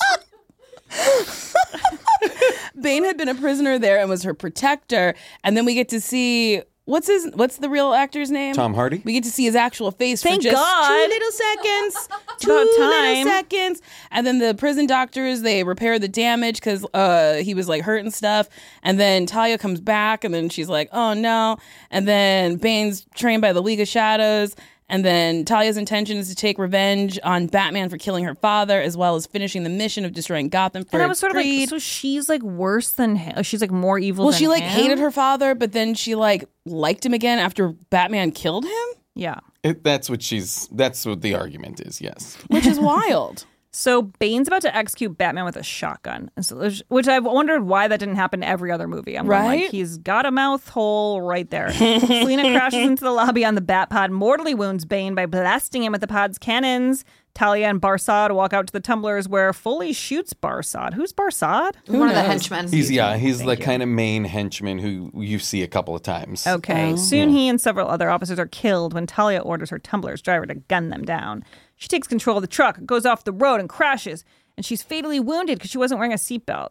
Bane had been a prisoner there and was her protector. And then we get to see what's his what's the real actor's name? Tom Hardy. We get to see his actual face Thank for just God. two little seconds. two about little time. seconds. And then the prison doctors, they repair the damage because uh, he was like hurt and stuff. And then Talia comes back and then she's like, oh no. And then Bane's trained by the League of Shadows. And then Talia's intention is to take revenge on Batman for killing her father, as well as finishing the mission of destroying Gotham for And I was sort of greed. like, so she's like worse than him. She's like more evil Well, than she like him? hated her father, but then she like liked him again after Batman killed him, Yeah. It, that's what she's. That's what the argument is. Yes. which is wild. So Bane's about to execute Batman with a shotgun, And so- which I've wondered why that didn't happen in every other movie. I'm going Right? like, he's got a mouth hole right there. Selina crashes into the lobby on the Batpod, mortally wounds Bane by blasting him with the pod's cannons. Talia and Barsad walk out to the tumblers where Foley shoots Barsad. Who's Barsad? One of the henchmen. He's yeah. He's the kind of main henchman who you see a couple of times. Okay. Soon he and several other officers are killed when Talia orders her tumblers driver to gun them down. She takes control of the truck, goes off the road, and crashes. And she's fatally wounded because she wasn't wearing a seatbelt.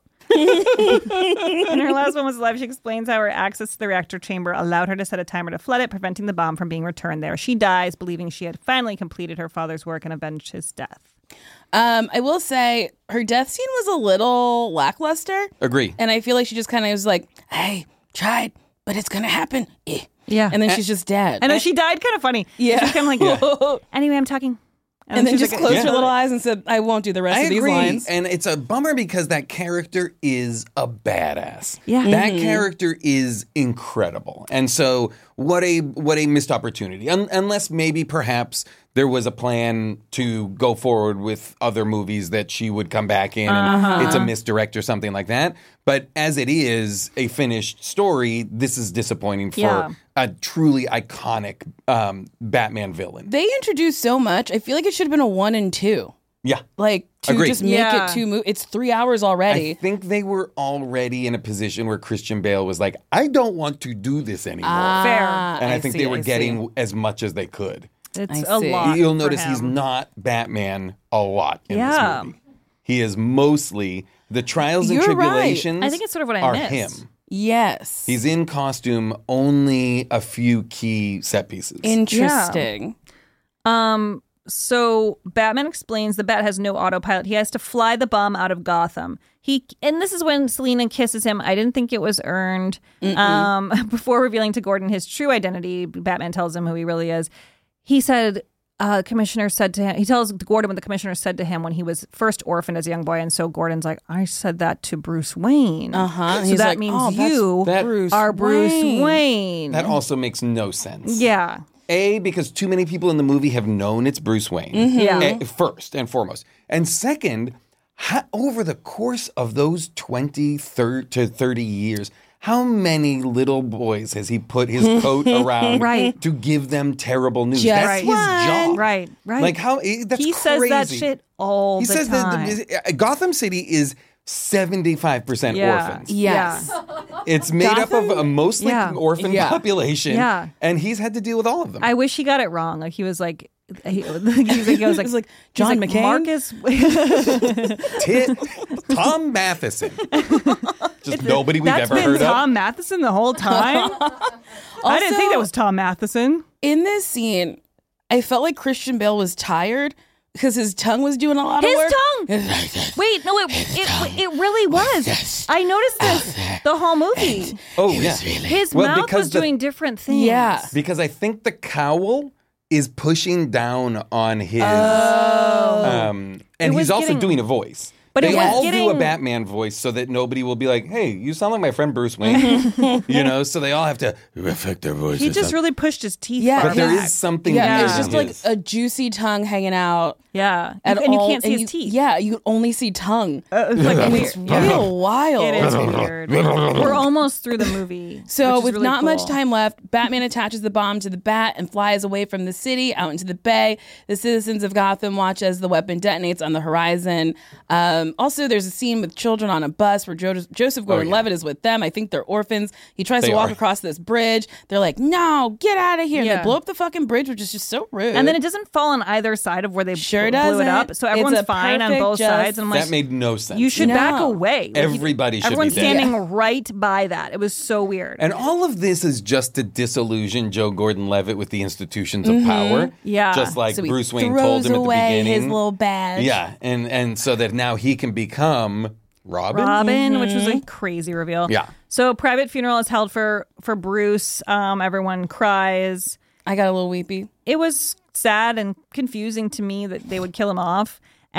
In her last one was alive, she explains how her access to the reactor chamber allowed her to set a timer to flood it, preventing the bomb from being returned there. She dies, believing she had finally completed her father's work and avenged his death. Um, I will say her death scene was a little lackluster, Agree. and I feel like she just kind of was like, "Hey, tried, but it's gonna happen." Eh. Yeah. And then she's just dead. I know she died kind of funny. Yeah. She's kind of like, anyway, I'm talking. and then she's just like, closed Yeah. her little eyes and said, "I won't do the rest I of these agree. lines." And it's a bummer because that character is a badass. Yeah. That Mm-hmm. character is incredible. And so what a what a missed opportunity. Un- unless maybe perhaps there was a plan to go forward with other movies that she would come back in and Uh-huh. it's a misdirect or something like that. But as it is a finished story, this is disappointing for Yeah. a truly iconic um, Batman villain. They introduced so much. I feel like it should have been a one and two. Yeah. Like to Agreed. just make Yeah. it two movies. It's three hours already. I think they were already in a position where Christian Bale was like, I don't want to do this anymore. Fair. and I, I think see, they were I see. getting as much as they could. It's I a see. lot. You'll for notice he's him. not Batman a lot in Yeah. this movie. He is mostly the trials and You're right. tribulations. I think it's sort of what I are missed. him. Yes. He's in costume only a few key set pieces. Interesting. Um, so Batman explains the Bat has no autopilot. He has to fly the bomb out of Gotham. He and this is when Selina kisses him. I didn't think it was earned. Um, before revealing to Gordon his true identity, Batman tells him who he really is. He said, uh, commissioner said to him, he tells Gordon what the commissioner said to him when he was first orphaned as a young boy. And so Gordon's like, I said that to Bruce Wayne. Uh-huh. So He's that like, means "Oh, that's you That- Bruce are Bruce Wayne." Wayne. that also makes no sense. yeah. A, because too many people in the movie have known it's Bruce Wayne. Yeah. eh, First and foremost. And second, how, over the course of those twenty thirty to thirty years, how many little boys has he put his coat around Right. to give them terrible news? Just That's his one. job. Right, right. Like how eh, that's he crazy. says that shit all He the says time. that the, Gotham City is seventy-five percent Yeah. orphans. Yes. Yeah. It's made up of a mostly Yeah. orphan Yeah. population. Yeah. And he's had to deal with all of them. I wish he got it wrong. Like he was like, he, he was like, he was like, It's like, he's John like, McCain? Marcus. Tit, Tom Matheson. Just nobody we've That's ever been heard Tom Matheson the whole time. I didn't think that was Tom Matheson. In this scene, I felt like Christian Bale was tired because his tongue was doing a lot His of work. tongue. Wait, no, it it, it really was. I noticed this the whole movie. of. Oh, yeah. His Well, mouth because was the- doing different things. Yeah. Because I think the cowl is pushing down on his. Oh. Um, and It was he's also getting- doing a voice. But they it was all do a getting- Batman voice so that nobody will be like, hey, you sound like my friend Bruce Wayne. You know, so they all have to affect their voice. He or just something. really pushed his teeth. Yeah, far But there back. is something Yeah, in it's just like his- a juicy tongue hanging out. Yeah, At and you all, can't see and his you- teeth. Yeah, you only see tongue. Uh, it's like and weird. it's Yeah. real wild. It is weird. We're almost through the movie. So, which is with really not cool. much time left, Batman attaches the bomb to the bat and flies away from the city out into the bay. The citizens of Gotham watch as the weapon detonates on the horizon. Um, also, there's a scene with children on a bus where jo- Joseph Gordon-Levitt is with them. I think they're orphans. He tries They to walk are. across this bridge. They're like, "No, get out of here!" And Yeah. they blow up the fucking bridge, which is just so rude. And then it doesn't fall on either side of where they Sure blew doesn't. it up. So It's everyone's a fine on perfect both just- sides. And I'm like, that made no sense. you should No. back away. Like, Everybody should be Everyone's dead. standing right by that. It was so weird. And all of this is just to disillusion Joe Gordon-Levitt with the institutions of power. Yeah. Just like So he Bruce Wayne throws told him at the away beginning. his little badge. Yeah, and and so that now he can become Robin. Robin, which was a crazy reveal. Yeah. So private funeral is held for for Bruce. Um, everyone cries. I got a little weepy. It was sad and confusing to me that they would kill him off.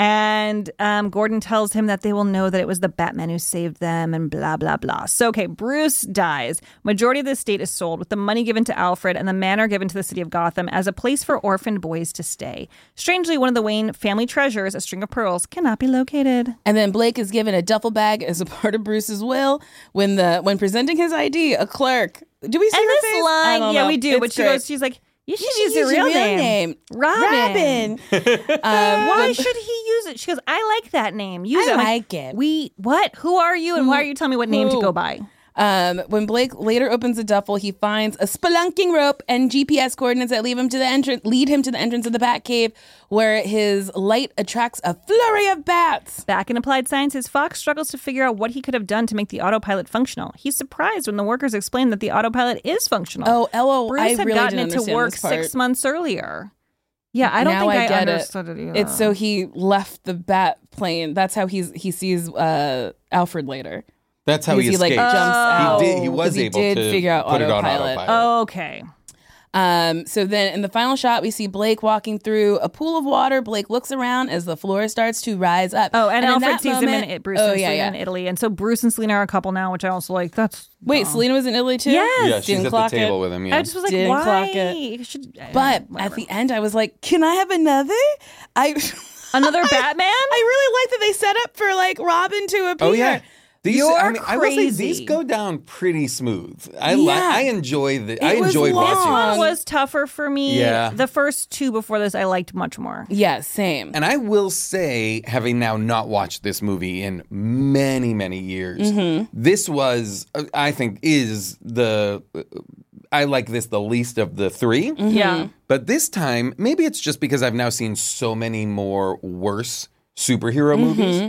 And um, Gordon tells him that they will know that it was the Batman who saved them and blah, blah, blah. So, okay, Bruce dies. Majority of the estate is sold with the money given to Alfred and the manor given to the city of Gotham as a place for orphaned boys to stay. Strangely, one of the Wayne family treasures, a string of pearls, cannot be located. And then Blake is given a duffel bag as a part of Bruce's will when the when presenting his I D. A clerk. Do we see And her this face? I line, don't yeah, know. we do. It's but she great. goes, she's like, you should You use should your real name. Robin. Robin. um, Why when- should he use it? She goes, I like that name. Use I it. I'm like it. We, what? Who are you? And why are you telling me what name to Who? go by? Um, when Blake later opens the duffel, he finds a spelunking rope and G P S coordinates that lead him to the entrance, lead him to the entrance of the Batcave, where his light attracts a flurry of bats. Back in Applied Sciences, Fox struggles to figure out what he could have done to make the autopilot functional. He's surprised when the workers explain that the autopilot is functional. Oh, Elo, Bruce I had really gotten didn't it to understand work this part. six months earlier. Yeah, I don't Now think I, get understood it. it. either. It's so he left the bat plane. That's how he's he sees uh, Alfred later. That's how he Because he, like, escaped. jumps out. He did. He was 'Cause he able did to figure out put it on autopilot. autopilot. Oh, okay. Um, so then in the final shot, we see Blake walking through a pool of water. Blake looks around as the floor starts to rise up. Oh, and, in Alfred that sees moment- him in it, Bruce oh, and yeah, Selena yeah. in Italy. And so Bruce and Selena are a couple now, which I also like. That's Wait, dumb. Selena was in Italy too? Yes. Yeah, she's Didn't at the clock table it. with him. Yeah. I just was like, Didn't why? clock it. You should- uh, But at whatever. the end, I was like, can I have another? I Another Batman? I really like that they set up for like Robin to appear. Oh yeah. These, You're I, mean, I will say crazy. these go down pretty smooth. I li- Yeah. I enjoy the. I It was enjoyed long. This watching. one this. was tougher for me. Yeah. The first two before this, I liked much more. Yeah, same. And I will say, having now not watched this movie in many, many years, Mm-hmm. this was, uh, I think, is the. I like this the least of the three. Mm-hmm. Yeah. But this time, maybe it's just because I've now seen so many more worse superhero movies.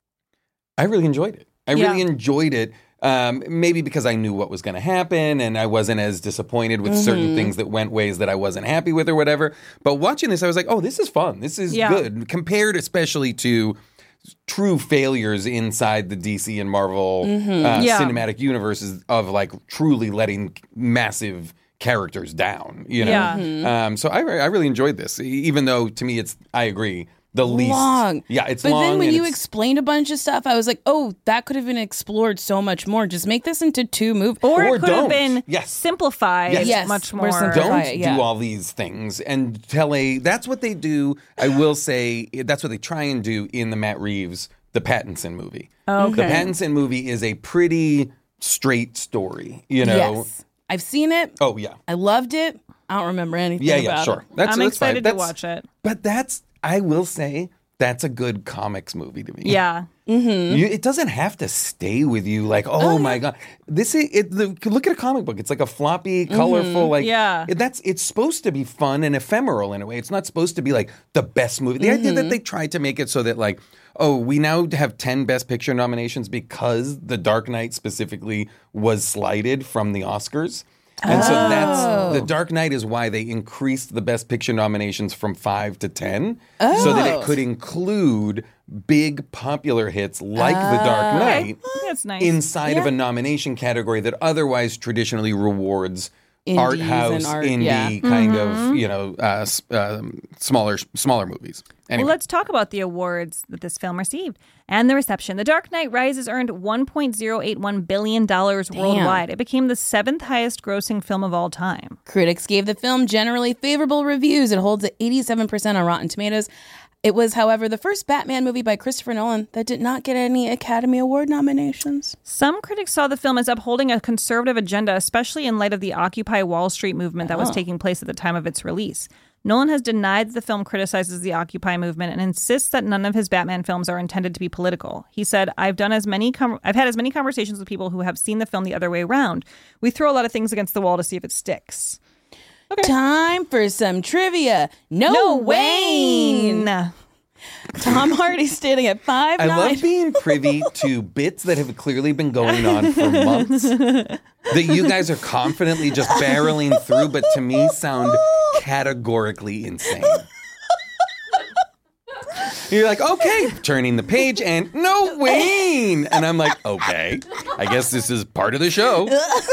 I really enjoyed it. I really Yeah. enjoyed it. Um, maybe because I knew what was going to happen and I wasn't as disappointed with certain things that went ways that I wasn't happy with or whatever. But watching this, I was like, oh, this is fun. This is Yeah. good. Compared especially to true failures inside the D C and Marvel uh, Yeah. cinematic universes of like truly letting massive characters down, you know? Yeah. Um, so I, I really enjoyed this, e- even though to me it's, I agree, the least. long. Yeah, it's but long. then when and you it's- explained a bunch of stuff, I was like, oh, that could have been explored so much more. Just make this into two movies. Or, Or it could have don't. been Yes. simplified Yes. Yes, much more more. simplified. don't Right, yeah. do all these things and tell a that's what they do. I will say that's what they try and do in the Matt Reeves the Pattinson movie. Okay. The Pattinson movie is a pretty straight story, you know. Yes. I've seen it. Oh yeah. I loved it. I don't remember anything Yeah, about yeah, sure. it. That's I'm that's fine. excited to That's- watch it. But that's I will say that's a good comics movie to me. Yeah. Mm-hmm. You, it doesn't have to stay with you like, oh, Oh, my yeah. God. This is, it, the, look at a comic book. It's like a floppy, colorful, like, Yeah. it- that's, it's supposed to be fun and ephemeral in a way. It's not supposed to be like the best movie. The idea that they tried to make it so that like, oh, we now have ten Best Picture nominations because The Dark Knight specifically was slighted from the Oscars. And so that's The Dark Knight is why they increased the Best Picture nominations from five to ten so that it could include big popular hits like The Dark Knight That's nice. inside of a nomination category that otherwise traditionally rewards Indies art house, and art, indie yeah. kind of, you know, uh, s- um, smaller smaller movies. Anyway. Well, let's talk about the awards that this film received and the reception. The Dark Knight Rises earned one point oh eight one billion dollars worldwide. It became the seventh highest grossing film of all time. Critics gave the film generally favorable reviews. It holds at eighty-seven percent on Rotten Tomatoes. It was, however, the first Batman movie by Christopher Nolan that did not get any Academy Award nominations. Some critics saw the film as upholding a conservative agenda, especially in light of the Occupy Wall Street movement that was Oh. taking place at the time of its release. Nolan has denied that the film criticizes the Occupy movement and insists that none of his Batman films are intended to be political. He said, I've done as many com- I've had as many conversations with people who have seen the film the other way around. We throw a lot of things against the wall to see if it sticks. Time for some trivia. No, No Wayne. Wayne. Tom Hardy standing at five I nine. love being privy to bits that have clearly been going on for months that you guys are confidently just barreling through, but to me sound categorically insane. You're like, okay, turning the page and no Wayne. And I'm like, okay, I guess this is part of the show.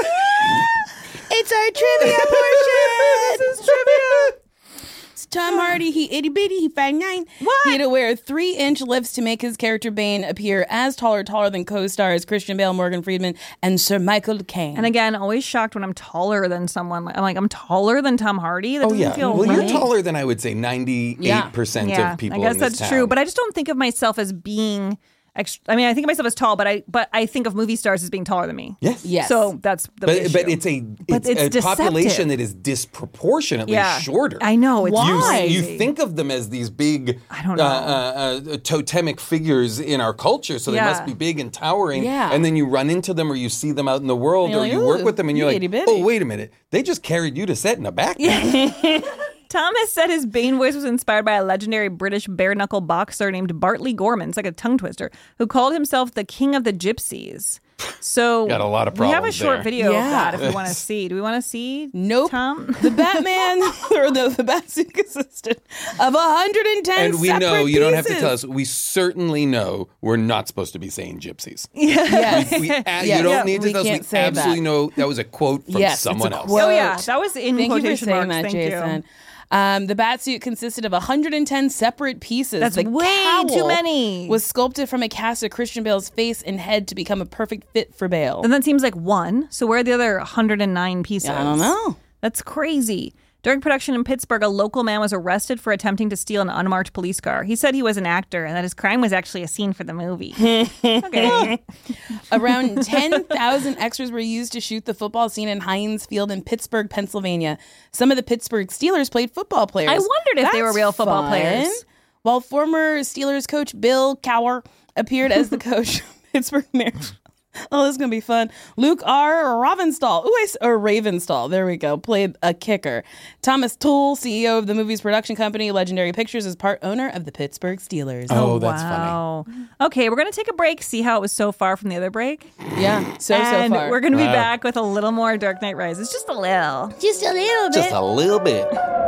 It's our trivia portion. This is trivia. It's Tom Hardy. He itty bitty. He five nine. What? He had to wear three inch lifts to make his character Bane appear as taller, taller than co-stars Christian Bale, Morgan Freeman, and Sir Michael Caine. And again, always shocked when I'm taller than someone. I'm like, I'm taller than Tom Hardy? That Oh, doesn't yeah. feel Well, right. you're taller than I would say ninety-eight percent yeah, of people I guess in this that's town. true, but I just don't think of myself as being. Ext- I mean, I think of myself as tall, but I but I think of movie stars as being taller than me. Yes. Yes. So that's the But, issue. but it's a But it's, it's a population deceptive. that is disproportionately Yeah. shorter. I know. It's Why? crazy. You think of them as these big, I don't uh, know. uh, uh, totemic figures in our culture, so they Yeah. must be big and towering. Yeah. And then you run into them, or you see them out in the world, You're or like, you work "Ooh, with them, and you're you like, itty-bitty." "Oh, wait a minute! They just carried you to set in a backpack." Thomas said his Bane voice was inspired by a legendary British bare-knuckle boxer named Bartley Gorman. It's like a tongue twister, who called himself the King of the Gypsies. So Got a lot of we have a problems short there. video Yeah. of that if we want to see. Do we want to see? Nope. Tom? The Batman or the, the Batsuit consisted of one hundred ten And we separate know you don't have to pieces. tell us. We certainly know we're not supposed to be saying gypsies. Yes. We, uh, Yeah. You don't Yeah, need to we tell us. can't We say absolutely that. know that was a quote from Yes, it's a someone else. quote. Oh yeah, that was in Thank you for quotation saying marks. that, Thank Jason. you. Um, the Batsuit consisted of one hundred ten separate pieces. That's the way cowl too many. Was sculpted from a cast of Christian Bale's face and head to become a perfect fit for Bale. Then that seems like one. So where are the other one hundred nine pieces? I don't know. That's crazy. During production in Pittsburgh, a local man was arrested for attempting to steal an unmarked police car. He said he was an actor and that his crime was actually a scene for the movie. Okay. Around ten thousand extras were used to shoot the football scene in Heinz Field in Pittsburgh, Pennsylvania. Some of the Pittsburgh Steelers played football players. I wondered if they were That's real football fun. players. While former Steelers coach Bill Cowher appeared as the coach of Pittsburgh Mariners. Oh, this is going to be fun. Luke R. Ravenstall, ooh, I s- or Ravenstall, there we go, played a kicker. Thomas Tull, C E O of the movie's production company, Legendary Pictures, is part owner of the Pittsburgh Steelers. Oh, that's wow. Okay, we're going to take a break, see how it was so far from the other break. Yeah, so, and so far. we're going to be Wow. back with a little more Dark Knight Rises. Just a little. Just a little Just a little bit.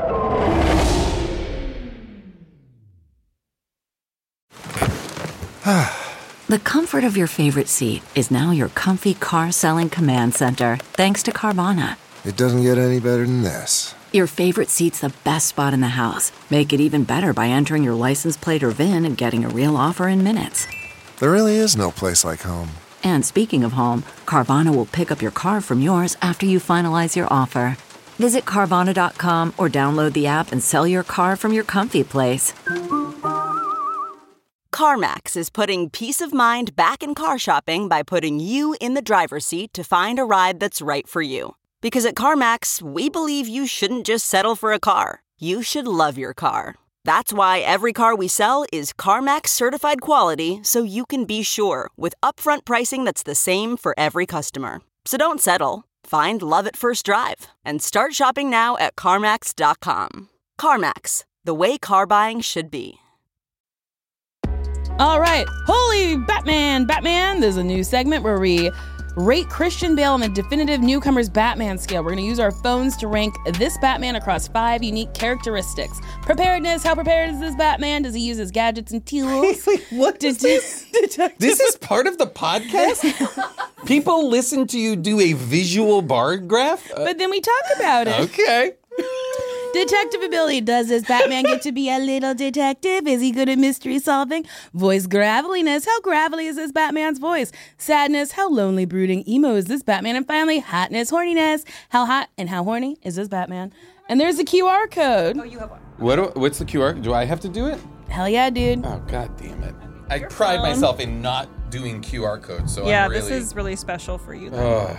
The comfort of your favorite seat is now your comfy car selling command center, thanks to Carvana. It doesn't get any better than this. Your favorite seat's the best spot in the house. Make it even better by entering your license plate or V I N and getting a real offer in minutes. There really is no place like home. And speaking of home, Carvana will pick up your car from yours after you finalize your offer. Visit Carvana dot com or download the app and sell your car from your comfy place. CarMax is putting peace of mind back in car shopping by putting you in the driver's seat to find a ride that's right for you. Because at CarMax, we believe you shouldn't just settle for a car. You should love your car. That's why every car we sell is CarMax certified quality, so you can be sure with upfront pricing that's the same for every customer. So don't settle. Find love at first drive and start shopping now at CarMax dot com. CarMax, the way car buying should be. All right. Holy Batman, Batman. There's a new segment where we rate Christian Bale on the definitive newcomer's Batman scale. We're going to use our phones to rank this Batman across five unique characteristics. Preparedness. How prepared is this Batman? Does he use his gadgets and tools? Wait, what is this? This is part of the podcast? People listen to you do a visual bar graph? Uh, but then we talk about it. Okay. Detective ability. Does this Batman get to be a little detective? Is he good at mystery solving? Voice graveliness. How gravelly is this Batman's voice? Sadness. How lonely, brooding, emo is this Batman? And finally, hotness, horniness. How hot and how horny is this Batman? And there's a Q R code. Oh, you have one. What? Do, what's the Q R? Do I have to do it? Hell yeah, dude. Oh, God damn it. I pride phone. myself in not doing Q R codes, so yeah, I'm really... this is really special for you. Oh.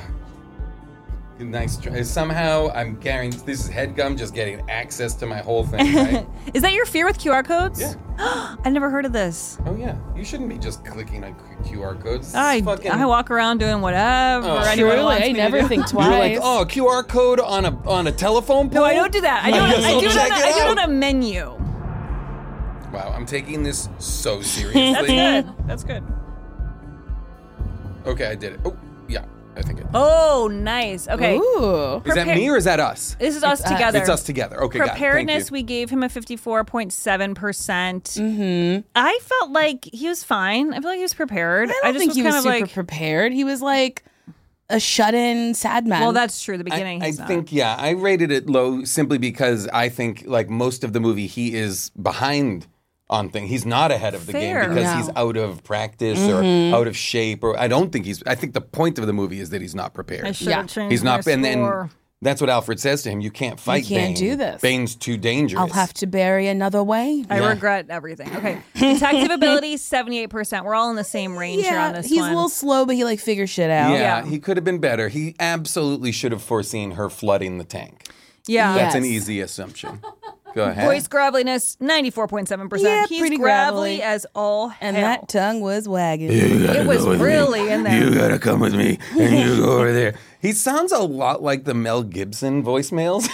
Nice try. Somehow, I'm guaranteed this is HeadGum just getting access to my whole thing, right? Is that your fear with Q R codes? Yeah. I've never heard of this. Oh, yeah. You shouldn't be just clicking on Q R codes. I, fucking... I walk around doing whatever Oh, anyone truly, wants I me to never do. think twice. You're like, oh, Q R code on a on a telephone pole? No, I don't do that. I do, I it, guess I I'll do, it, check on a, it I do it out. on a menu. Wow, I'm taking this so seriously. That's good. That's good. Okay, I did it. Oh, yeah, I think it. Oh, nice. Okay. Ooh. Is that Prepare- me or is that us? This is us It's us. together. It's us together. Okay, got it. Thank Preparedness, you. we gave him a fifty-four point seven percent. Mm-hmm. I felt like he was fine. I feel like he was prepared. I don't just think was he kind was of super like, prepared. He was like a shut-in sad man. well, that's true. The I, beginning, I he's not. think, yeah, I rated it low simply because I think, like, most of the movie, he is behind on things. He's not ahead of the Fair. game because No. he's out of practice Mm-hmm. or out of shape. Or I don't think he's, I think the point of the movie is that he's not prepared. I should Yeah. have changed He's not, my and then score. that's what Alfred says to him. You can't fight can't Bane. do this. Bane's too dangerous. I'll have to bury another way. I Yeah. regret everything. Okay. Detective ability, seventy-eight percent. We're all in the same range here on Yeah, this he's one. a little slow, but he like figures shit out. Yeah, Yeah. he could have been better. He absolutely should have foreseen her flooding the tank. yeah. Yeah. That's an Yes. easy assumption. Go ahead. Voice graveliness, ninety-four point seven percent. Yeah, He's pretty gravelly gravelly. as all And hell. that tongue was wagging. It was really in there. You gotta come with me, and you go over there. He sounds a lot like the Mel Gibson voicemails.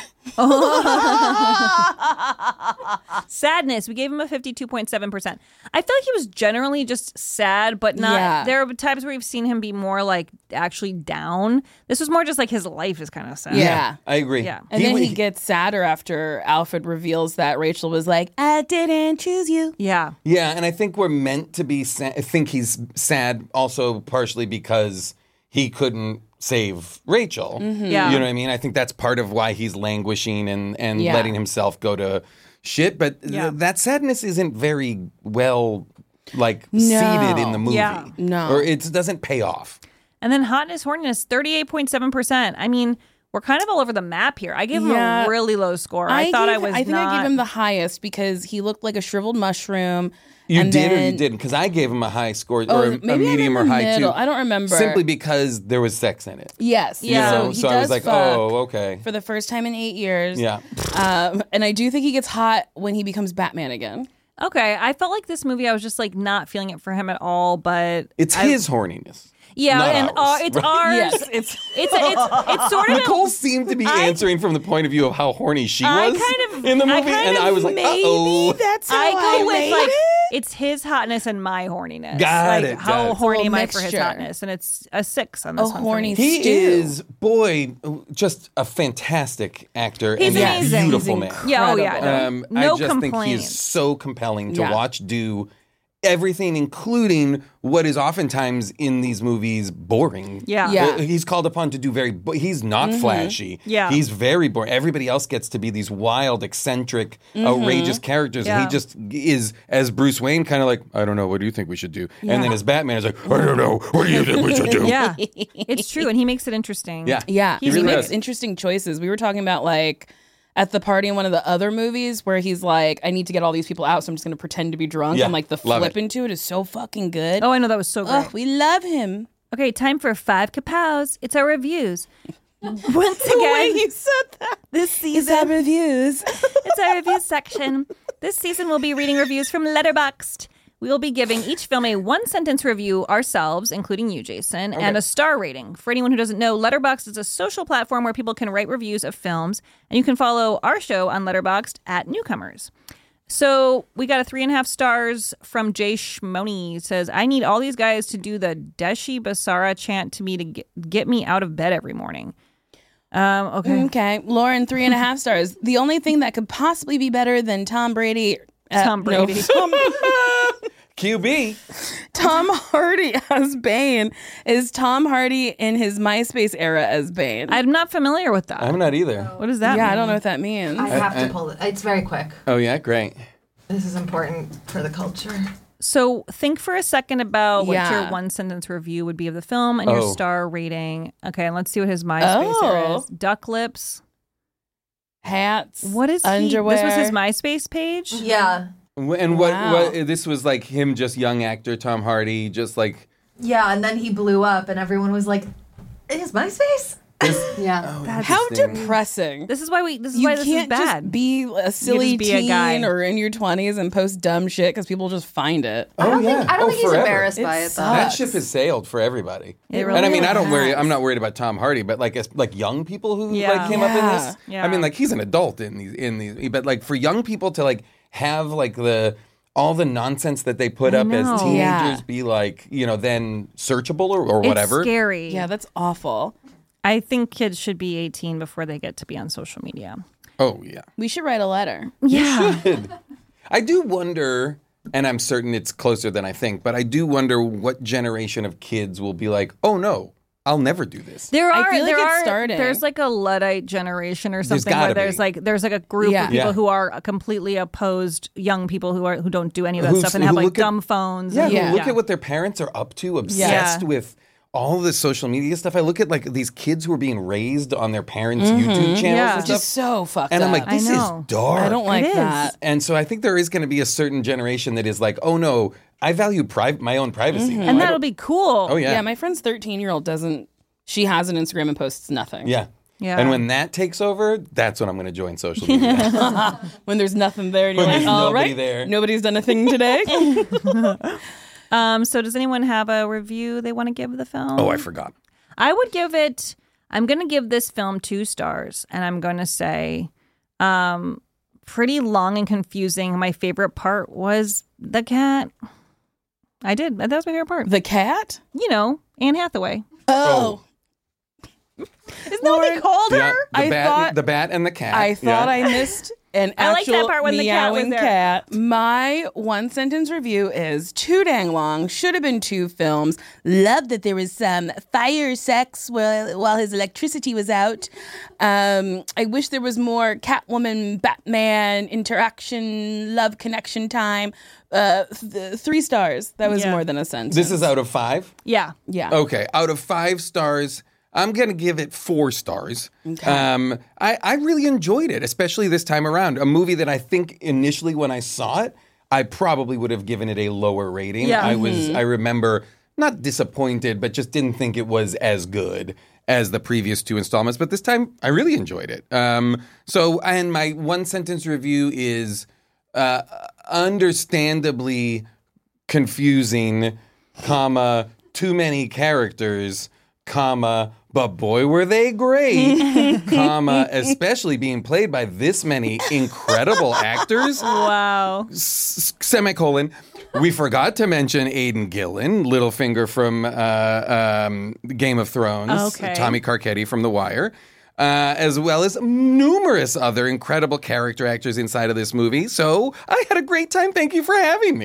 Sadness, we gave him a fifty-two point seven percent. I feel like he was generally just sad, but not. Yeah. There are times where we've seen him be more like actually down. This was more just like his life is kind of sad. Yeah. I agree. Yeah. And then w- he gets sadder after Alfred reveals that Rachel was like, I didn't choose you. Yeah. Yeah, and I think we're meant to be. Sa- I think he's sad also partially because he couldn't save Rachel. Yeah. You know what I mean? I think that's part of why he's languishing and and Yeah. letting himself go to shit. But th- Yeah. that sadness isn't very well like seated in the movie. Yeah. No. Or it doesn't pay off. And then hotness, horniness, thirty-eight point seven percent. I mean, we're kind of all over the map here. I gave him Yeah. a really low score. I, thought I gave- was I think not. I gave him the highest because he looked like a shriveled mushroom. You and did or then, you didn't? Because I gave him a high score Oh, or a, a maybe I'm medium in or the high middle. too. I don't remember. Simply because there was sex in it. Yes. Yeah. So, You know? he So I was does like, fuck oh, okay. for the first time in eight years. Yeah. Um, and I do think he gets hot when he becomes Batman again. Okay, I felt like this movie, I was just like not feeling it for him at all, but It's I- his horniness. Yeah, not and ours, uh, it's right? ours. Yes, it's it's it's it's, it's sort of Nicole seemed to be I- answering from the point of view of how horny she I was kind of- in the I movie, kind and of I was like, maybe uh-oh. that's how I I, go with made like it. it's his hotness and my horniness. Got like it, got how it. It's a horny little am I for his mixture. hotness, and it's a six on A this one. for horny me. He Stew. is, boy, just a fantastic actor He's and amazing. a beautiful He's man. Yeah, oh yeah, incredible. no, Um, no I just think complaints. he's so compelling to Yeah. watch do everything, including what is oftentimes in these movies boring. Yeah. Yeah. Uh, He's called upon to do very, bo- he's not flashy. Yeah. He's very boring. Everybody else gets to be these wild, eccentric, outrageous characters. And Yeah. he just is, as Bruce Wayne, kind of like, I don't know, what do you think we should do? And then as Batman is like, I don't know, what do you think we should do? Yeah, it's true, and he makes it interesting. Yeah. Yeah, He he, really makes does. interesting choices. We were talking about like at the party in one of the other movies where he's like, I need to get all these people out, so I'm just going to pretend to be drunk. Yeah, And like the love flip it. into it is so fucking good. Oh, I know that was so great. Oh, we love him. Okay, time for five kapows. It's our reviews. Once The way again, you said that. this Is that season, reviews? it's our review section. This season, we'll be reading reviews from Letterboxd. We will be giving each film a one-sentence review ourselves, including you, Jason, Okay. and a star rating. For anyone who doesn't know, Letterboxd is a social platform where people can write reviews of films, and you can follow our show on Letterboxd at Newcomers. So we got a three and a half stars from Jay Shmoney. It says, I need all these guys to do the Deshi Basara chant to me to get, get me out of bed every morning. Um, okay. Okay. Lauren, three and a half stars. The only thing that could possibly be better than Tom Brady. Uh, Tom Brady. No, Tom, Q B. Tom Hardy as Bane is Tom Hardy in his MySpace era as Bane. I'm not familiar with that. I'm not either. What does that yeah, mean? I don't know what that means. I have I- to pull it. It's very quick. Oh, yeah? Great. This is important for the culture. So think for a second about what Yeah. your one sentence review would be of the film and your Oh. star rating. Okay, and let's see what his MySpace era Oh. is. Duck lips. Hats. What is underwear. he? This was his MySpace page? Yeah. And what, Wow. what, this was like him, just young actor Tom Hardy, just like, Yeah, and then he blew up, and everyone was like, "In his MySpace." yeah. oh, How interesting. depressing. This is why we this is you why this can't is bad. just be a silly just be a teen guy. or in your twenties and post dumb shit because people just find it. I don't Oh, yeah. think I don't Oh, think he's forever. embarrassed by It it though. That sucks. ship has sailed for everybody. It and I mean, really I don't worry. has. I'm not worried about Tom Hardy, but like, as, like young people who Yeah. like came up in Yeah. this. Yeah. I mean, like he's an adult in these, in these, but like for young people to like have like the all the nonsense that they put I up as know. teenagers Yeah. be like, you know, then searchable or, or It's whatever. scary. Yeah, that's awful. I think kids should be eighteen before they get to be on social media. Oh yeah. We should write a letter. Yeah. I do wonder, and I'm certain it's closer than I think, but I do wonder what generation of kids will be like, oh no, I'll never do this. There I are feel like there it's are starting. there's like a Luddite generation or There's something where gotta there's be. like there's like a group Yeah. of people Yeah. who are completely opposed young people who are who don't do any of that Who's- stuff and who have like look at- dumb phones. Yeah, and- who Yeah. look at what their parents are up to, obsessed Yeah. with all this social media stuff. I look at like these kids who are being raised on their parents' YouTube channels Yeah. and Which stuff. is so fucked and I'm up. like, this I is know. dark. I don't like is. that. And so I think there is going to be a certain generation that is like, oh no, I value pri- my own privacy. now. And I that'll don't- be cool. Oh yeah. Yeah, my friend's thirteen year old doesn't, she has an Instagram and posts nothing. yeah. Yeah. And when that takes over, that's when I'm going to join social media. When there's nothing there and you're When like, there's all nobody right, there. nobody's done a thing today. Um so does anyone have a review they want to give the film? oh, I forgot. I would give it I'm going to give this film two stars and I'm going to say um pretty long and confusing. My favorite part was the cat. I did. That was my favorite part. The cat? You know, Anne Hathaway. Oh. Isn't that what they Lauren- called her? Yeah, the I bat, thought- the bat and the cat. I thought yeah. I missed an I like that actual part when the cat was meowing there. cat. My one sentence review is too dang long. Should have been two films. Love that there was some fire sex while while his electricity was out. Um, I wish there was more Catwoman Batman interaction, love connection time. Uh, th- three stars. That was Yeah. more than a sentence. This is out of five? Yeah. yeah. Okay, out of five stars, I'm going to give it four stars. Okay. Um, I, I really enjoyed it, especially this time around. A movie that I think initially when I saw it, I probably would have given it a lower rating. Yeah. I was, I remember, not disappointed, but just didn't think it was as good as the previous two installments. But this time, I really enjoyed it. Um, so, and my one sentence review is uh, understandably confusing, comma, too many characters, comma, but boy were they great, comma, especially being played by this many incredible actors, Wow. s- semicolon. We forgot to mention Aidan Gillen, Littlefinger from uh, um, Game of Thrones, Okay. Tommy Carcetti from The Wire, uh, as well as numerous other incredible character actors inside of this movie. So I had a great time. Thank you for having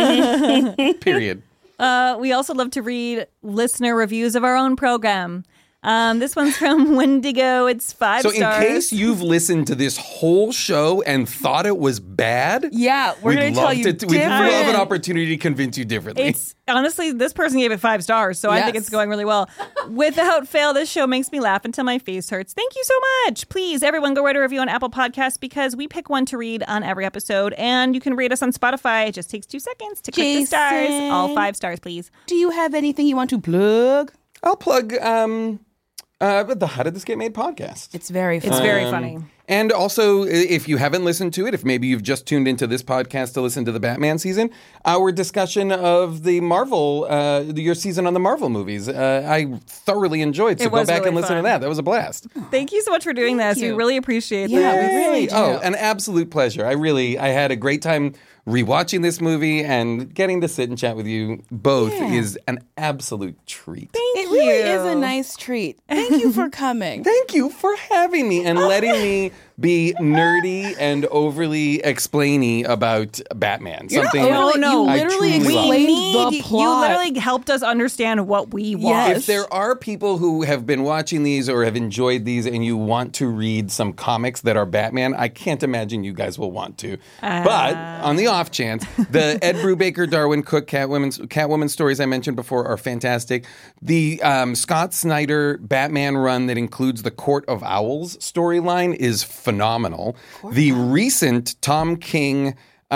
me. Period. Uh, we also love to read listener reviews of our own program. Um, this one's from Wendigo. It's five So stars. in case you've listened to this whole show and thought it was bad, Yeah, we're we'd gonna love tell you to, We'd love an different. opportunity to convince you differently. It's honestly, this person gave it five stars, so I think Yes. it's going really well. Without fail, this show makes me laugh until my face hurts. Thank you so much. Please, everyone, go write a review on Apple Podcasts because we pick one to read on every episode, and you can rate us on Spotify. It just takes two seconds to click the stars. Jason. All five stars, please. Do you have anything you want to plug? I'll plug um, uh, the How Did This Get Made podcast. It's very fun. It's very Um, funny. And also, if you haven't listened to it, if maybe you've just tuned into this podcast to listen to the Batman season, our discussion of the Marvel, uh, your season on the Marvel movies, uh, I thoroughly enjoyed. So It go was back really and listen fun. to that. That was a blast. Thank you so much for doing this. you. We really appreciate Yeah, that. we really do. Oh, an absolute pleasure. I really, I had a great time rewatching this movie, and getting to sit and chat with you both Yeah. is an absolute treat. Thank It you. really is a nice treat. Thank you for coming. Thank you for having me and letting me be nerdy and overly explainy about Batman. You're not Something overly- no, I you literally truly love. explained need, the You plot. literally helped us understand what we want. Yes. If there are people who have been watching these or have enjoyed these and you want to read some comics that are Batman, I can't imagine you guys will want to. But on the off chance, the Ed Brubaker, Darwin Cook, Catwoman, Catwoman stories I mentioned before are fantastic. The um, Scott Snyder Batman run that includes the Court of Owls storyline is phenomenal. The recent Tom King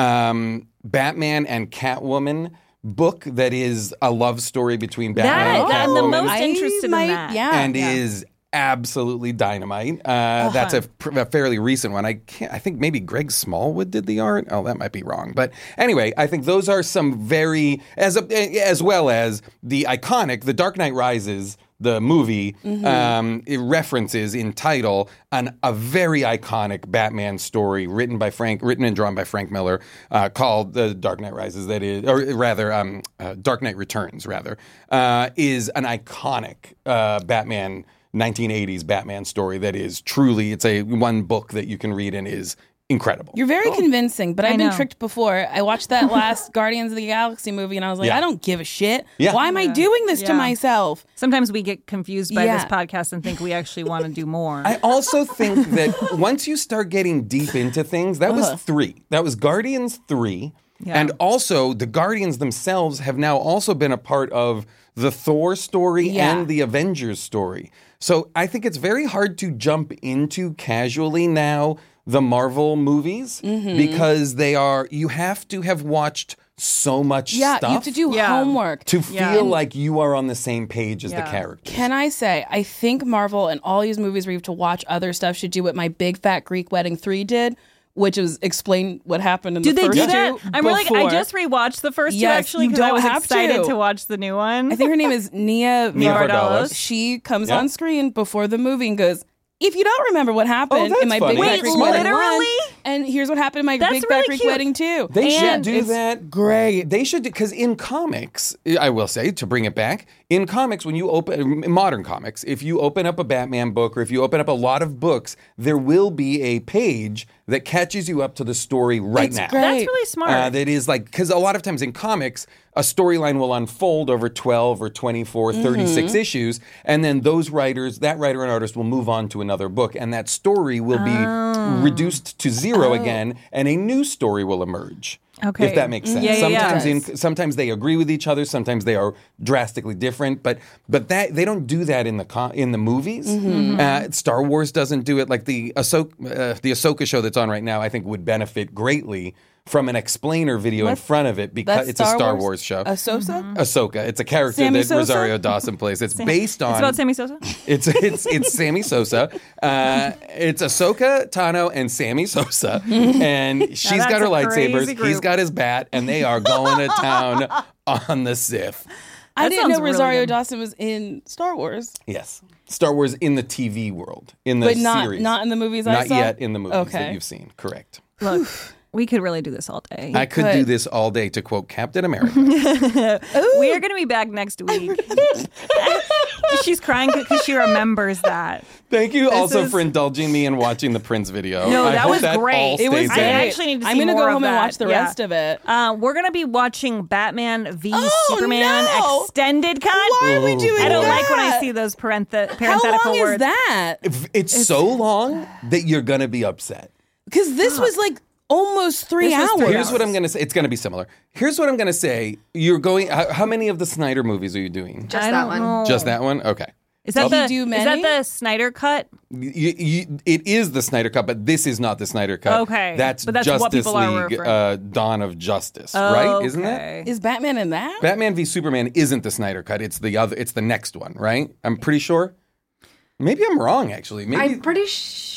um, Batman and Catwoman book that is a love story between Batman That, and I'm Catwoman. the most I interested might- in that. Yeah. and is absolutely dynamite. Uh, That's a, pr- a fairly recent one. I can't. I think maybe Greg Smallwood did the art. Oh, that might be wrong. But anyway, I think those are some very as a, as well as the iconic The Dark Knight Rises. The movie Mm-hmm. um, it references in title an, a very iconic Batman story written by Frank, written and drawn by Frank Miller, uh, called The Dark Knight Rises. That is, or rather, um, uh, Dark Knight Returns. Rather, uh, is an iconic uh, Batman nineteen eighties Batman story that is truly. It's a one book that you can read and is incredible. You're very convincing, but I've I been know. tricked before. I watched that last Guardians of the Galaxy movie, and I was like, Yeah. I don't give a shit. Yeah. Why am I doing this to Yeah. myself? Sometimes we get confused by Yeah. this podcast and think we actually want to do more. I also think that once you start getting deep into things, that was three. That was Guardians three. Yeah. And also, the Guardians themselves have now also been a part of the Thor story Yeah. and the Avengers story. So I think it's very hard to jump into casually now the Marvel movies Mm-hmm. because they are, you have to have watched so much Yeah, stuff you have to do Yeah. homework. to feel Yeah. like you are on the same page as the Yeah. characters. Can I say, I think Marvel and all these movies where you have to watch other stuff should do what My Big Fat Greek Wedding three did, which was explain what happened in Do the they first do that? two. I'm really. I before. just rewatched the first two Yes, actually you because I don't was have excited to. to. watch the new one. I think her name is Nia Nia Vardalos. Vardalos. She comes Yeah. on screen before the movie and goes, if you don't remember what happened Oh, that's in My funny. Big Fat Wait, Greek Wedding literally? one, and here's what happened in My That's Big really Fat Greek cute. Wedding two. They should And do it's that. great. They should, because in comics, I will say, to bring it back, in comics, when you open, modern comics, if you open up a Batman book or if you open up a lot of books, there will be a page that catches you up to the story right It's now. great. That's really smart. Uh, that is like, because a lot of times in comics, a storyline will unfold over twelve or twenty-four, thirty-six Mm-hmm. issues. And then those writers, that writer and artist will move on to another book. And that story will be Oh. reduced to zero again. And a new story will emerge. Okay. If that makes sense. Yeah, yeah, yeah. sometimes It in, sometimes they agree with each other. Sometimes they are drastically different. But but that they don't do that in the co- in the movies. Mm-hmm. Uh, Star Wars doesn't do it. Like the Ahsoka, uh, the Ahsoka show that's on right now, I think would benefit greatly from an explainer video in What? front of it because That's it's a Star Wars, show. Ahsoka? Ahsoka. It's a character Sammy that Sosa? Rosario Dawson plays. It's based on. It's about Sammy Sosa. It's it's it's Sammy Sosa. Uh, it's Ahsoka Tano and Sammy Sosa, and she's that's got her a lightsabers. crazy He's group. got his bat, and they are going to town on the Sith. I That didn't sounds know really Rosario good. Dawson was in Star Wars, Yes, Star Wars in the T V world, in the but not series, not in the movies I not saw. yet in the movies Okay. that you've seen. Correct. Look, we could really do this all day. I could could. do this all day. To quote Captain America. We are going to be back next week. She's crying because she remembers that. Thank you also is- for indulging me in watching the Prince video. No, I that hope was that great. all It was stays I in. actually need to see I'm gonna more go of home and that. watch the Yeah. rest of it. Uh, we're going to be watching Batman v Oh, Superman no. extended cut. Why are we doing I don't that? like when I see those parenth- How parenthetical long words. is that? If It's so long that you're gonna be upset. Because this was like almost three This was hours. three Here's what I'm going to say. It's going to be similar. Here's what I'm going to say. You're going. How, how many of the Snyder movies are you doing? Just I that don't one. know. Just that one? Okay. Is that, Did he the, do is many? that the Snyder cut? You, you, it is the Snyder Cut, but this is not the Snyder Cut. Okay. That's, But that's Justice what people are League, referring- uh, Dawn of Justice, right? Isn't that? Okay. Is Batman in that? Batman v Superman isn't the Snyder Cut. It's the other. It's the next one, right? I'm pretty sure. Maybe I'm wrong, actually. Maybe I'm pretty sh-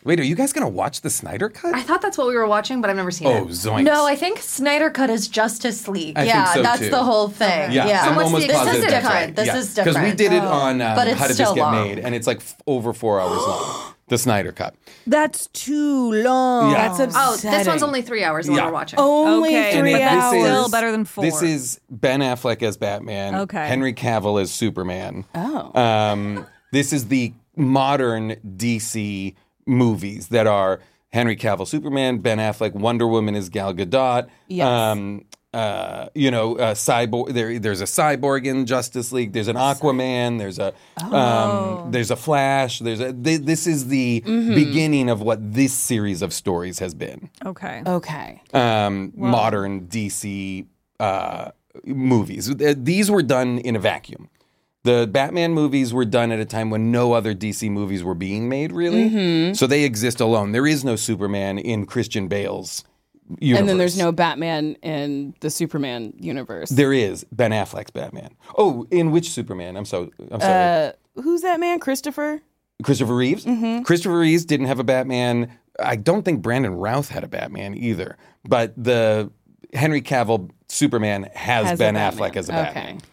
Wait, are you guys going to watch the Snyder Cut? I thought that's what we were watching, but I've never seen Oh, it. zoinks. No, I think Snyder Cut is Justice League. I yeah, think so, that's too. the whole thing. Yeah, Yeah. I'm So almost this positive is that's different. right. This yeah. is different. Because we did it Oh. on um, But it's How Did still This Get long. Made, and it's like f- over four hours long. The Snyder Cut. That's too long. Yeah. That's Oh, upsetting. this one's only three hours. The Yeah. one we're watching. Only Okay, three but that's hours. still better than four. This is Ben Affleck as Batman. Okay. Henry Cavill as Superman. Oh. Um, this is the modern D C movies that are Henry Cavill Superman, Ben Affleck Wonder Woman is Gal Gadot. Yes. Um, uh, you know, uh, cyborg. There, there's a cyborg in Justice League. There's an Aquaman. There's a, Oh. um, there's a Flash. There's a. Th- this is the Mm-hmm. beginning of what this series of stories has been. Okay. Okay. Um, modern D C uh, movies. Th- These were done in a vacuum. The Batman movies were done at a time when no other D C movies were being made, really. Mm-hmm. So they exist alone. There is no Superman in Christian Bale's universe. And then there's no Batman in the Superman universe. There is Ben Affleck's Batman. Oh, in which Superman? I'm so. I'm sorry. Uh, who's that man? Christopher? Christopher Reeves. Mm-hmm. Christopher Reeves didn't have a Batman. I don't think Brandon Routh had a Batman either. But the Henry Cavill Superman has, Has a Ben Batman. Affleck as a Okay. Batman.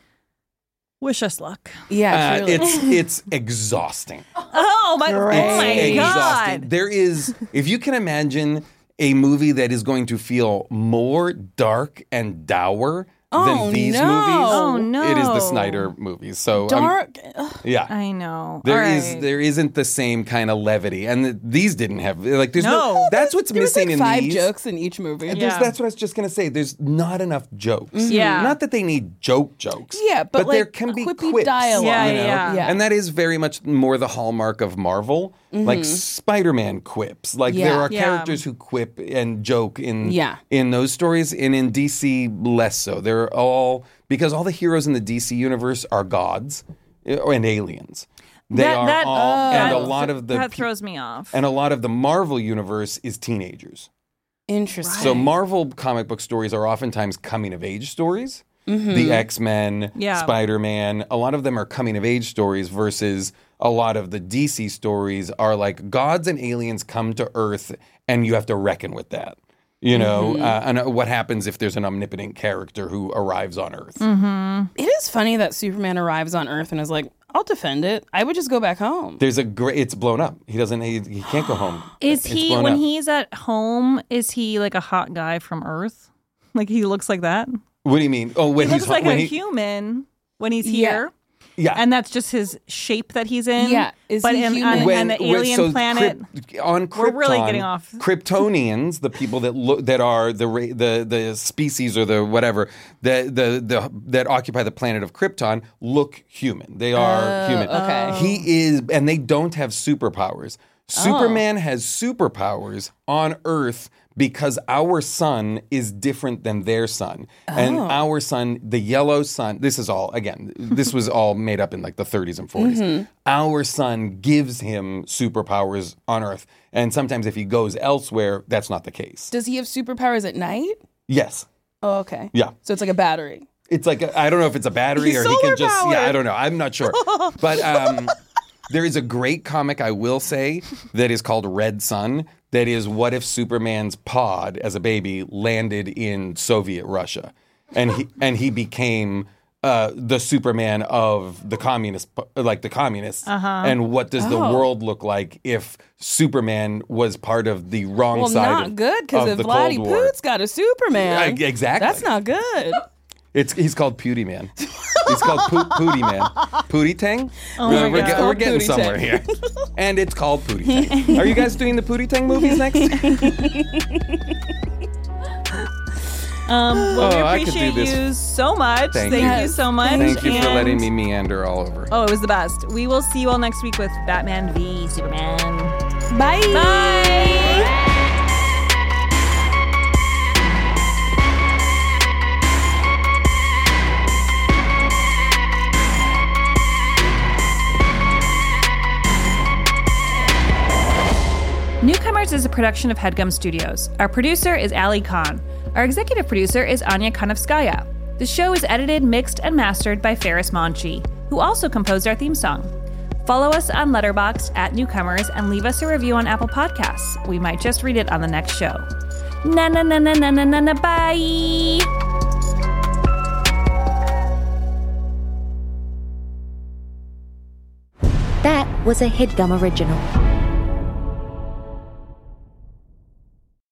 Wish us luck. Yeah, Uh, truly. it's it's exhausting. Oh my, oh my It's exhausting. God. There is, if you can imagine a movie that is going to feel more dark and dour Oh, than these no. movies, Oh, no. it is the Snyder movies. So I'm- Dark. yeah. I know. There All is right. there isn't the same kind of levity, and th- these didn't have like there's no. No. That's what's There was missing like in five these. jokes in each movie. There's- Yeah. That's what I was just gonna say. There's not enough jokes. Yeah. Not that they need joke jokes. Yeah, but, there like, can be quippy quips, dialogue. Yeah, you know? yeah. Yeah. And that is very much more the hallmark of Marvel, like Spider-Man quips. Like Yeah. there are Yeah. characters who quip and joke in Yeah. in those stories, and in D C less so. They're all because all the heroes in the D C universe are gods uh, and aliens. They That- are that- all, and a that- lot of the that pe- throws me off. and a lot of the Marvel universe is teenagers. Interesting. So Marvel comic book stories are oftentimes coming of age stories. The X-Men, Yeah. Spider-Man, a lot of them are coming of age stories versus a lot of the D C stories are like gods and aliens come to Earth and you have to reckon with that. You know, uh, and uh, what happens if there's an omnipotent character who arrives on Earth? It is funny that Superman arrives on Earth and is like, I'll defend it. I would just go back home. There's a great. It's blown up. He doesn't. He, he can't go home. Is It's he blown when up. he's at home? Is he like a hot guy from Earth? Like he looks like that. What do you mean? Oh, when He he's looks like when a he, human when he's Yeah. here, yeah. and that's just his shape that he's in. Yeah. Is but he in, human? on, When- on the when- alien so planet, Kryp- on Krypton, We're really getting off. Kryptonians, the people that look that are the ra- the the species or the whatever that the the that occupy the planet of Krypton look human. They are Oh, human. okay. He is, and they don't have superpowers. Superman has superpowers on Earth because our sun is different than their sun. And our sun, the yellow sun, this is all, again, this was all made up in like the thirties and forties. Our sun gives him superpowers on Earth. And sometimes if he goes elsewhere, that's not the case. Does he have superpowers at night? Yes. Oh, okay. Yeah. So it's like a battery. It's like, a, I don't know if it's a battery He's or he can just, solar yeah, I powered. don't know. I'm not sure. But um, there is a great comic, I will say, that is called Red Sun. That is, what if Superman's pod as a baby landed in Soviet Russia, and he and he became uh, the Superman of the communist, like the communists. Uh-huh. And what does the Oh. world look like if Superman was part of the wrong Well, side not of, good because of if the Vladdy Cold War? Poot's got a Superman, Yeah, exactly. that's not good. It's he's called Pootie Man. He's called po- Pootie Man. Pootie Tang. Oh we're my we're, God. get- we're It's getting called Pootie somewhere Tang. here, and it's called Pootie Tang. Are you guys doing the Pootie Tang movies next? Um, well, Oh, I we could do appreciate this. you so much. Thank Thank, you. you so much. Thank you for and- letting me meander all over. Oh, it was the best. We will see you all next week with Batman v Superman. Bye. Bye. Newcomers is a production of HeadGum Studios. Our producer is Ali Khan. Our executive producer is Anya Kanovskaya. The show is edited, mixed, and mastered by Ferris Monchi, who also composed our theme song. Follow us on Letterboxd at Newcomers and leave us a review on Apple Podcasts. We might just read it on the next show. Na na na na na na na na bye. That was a HeadGum original.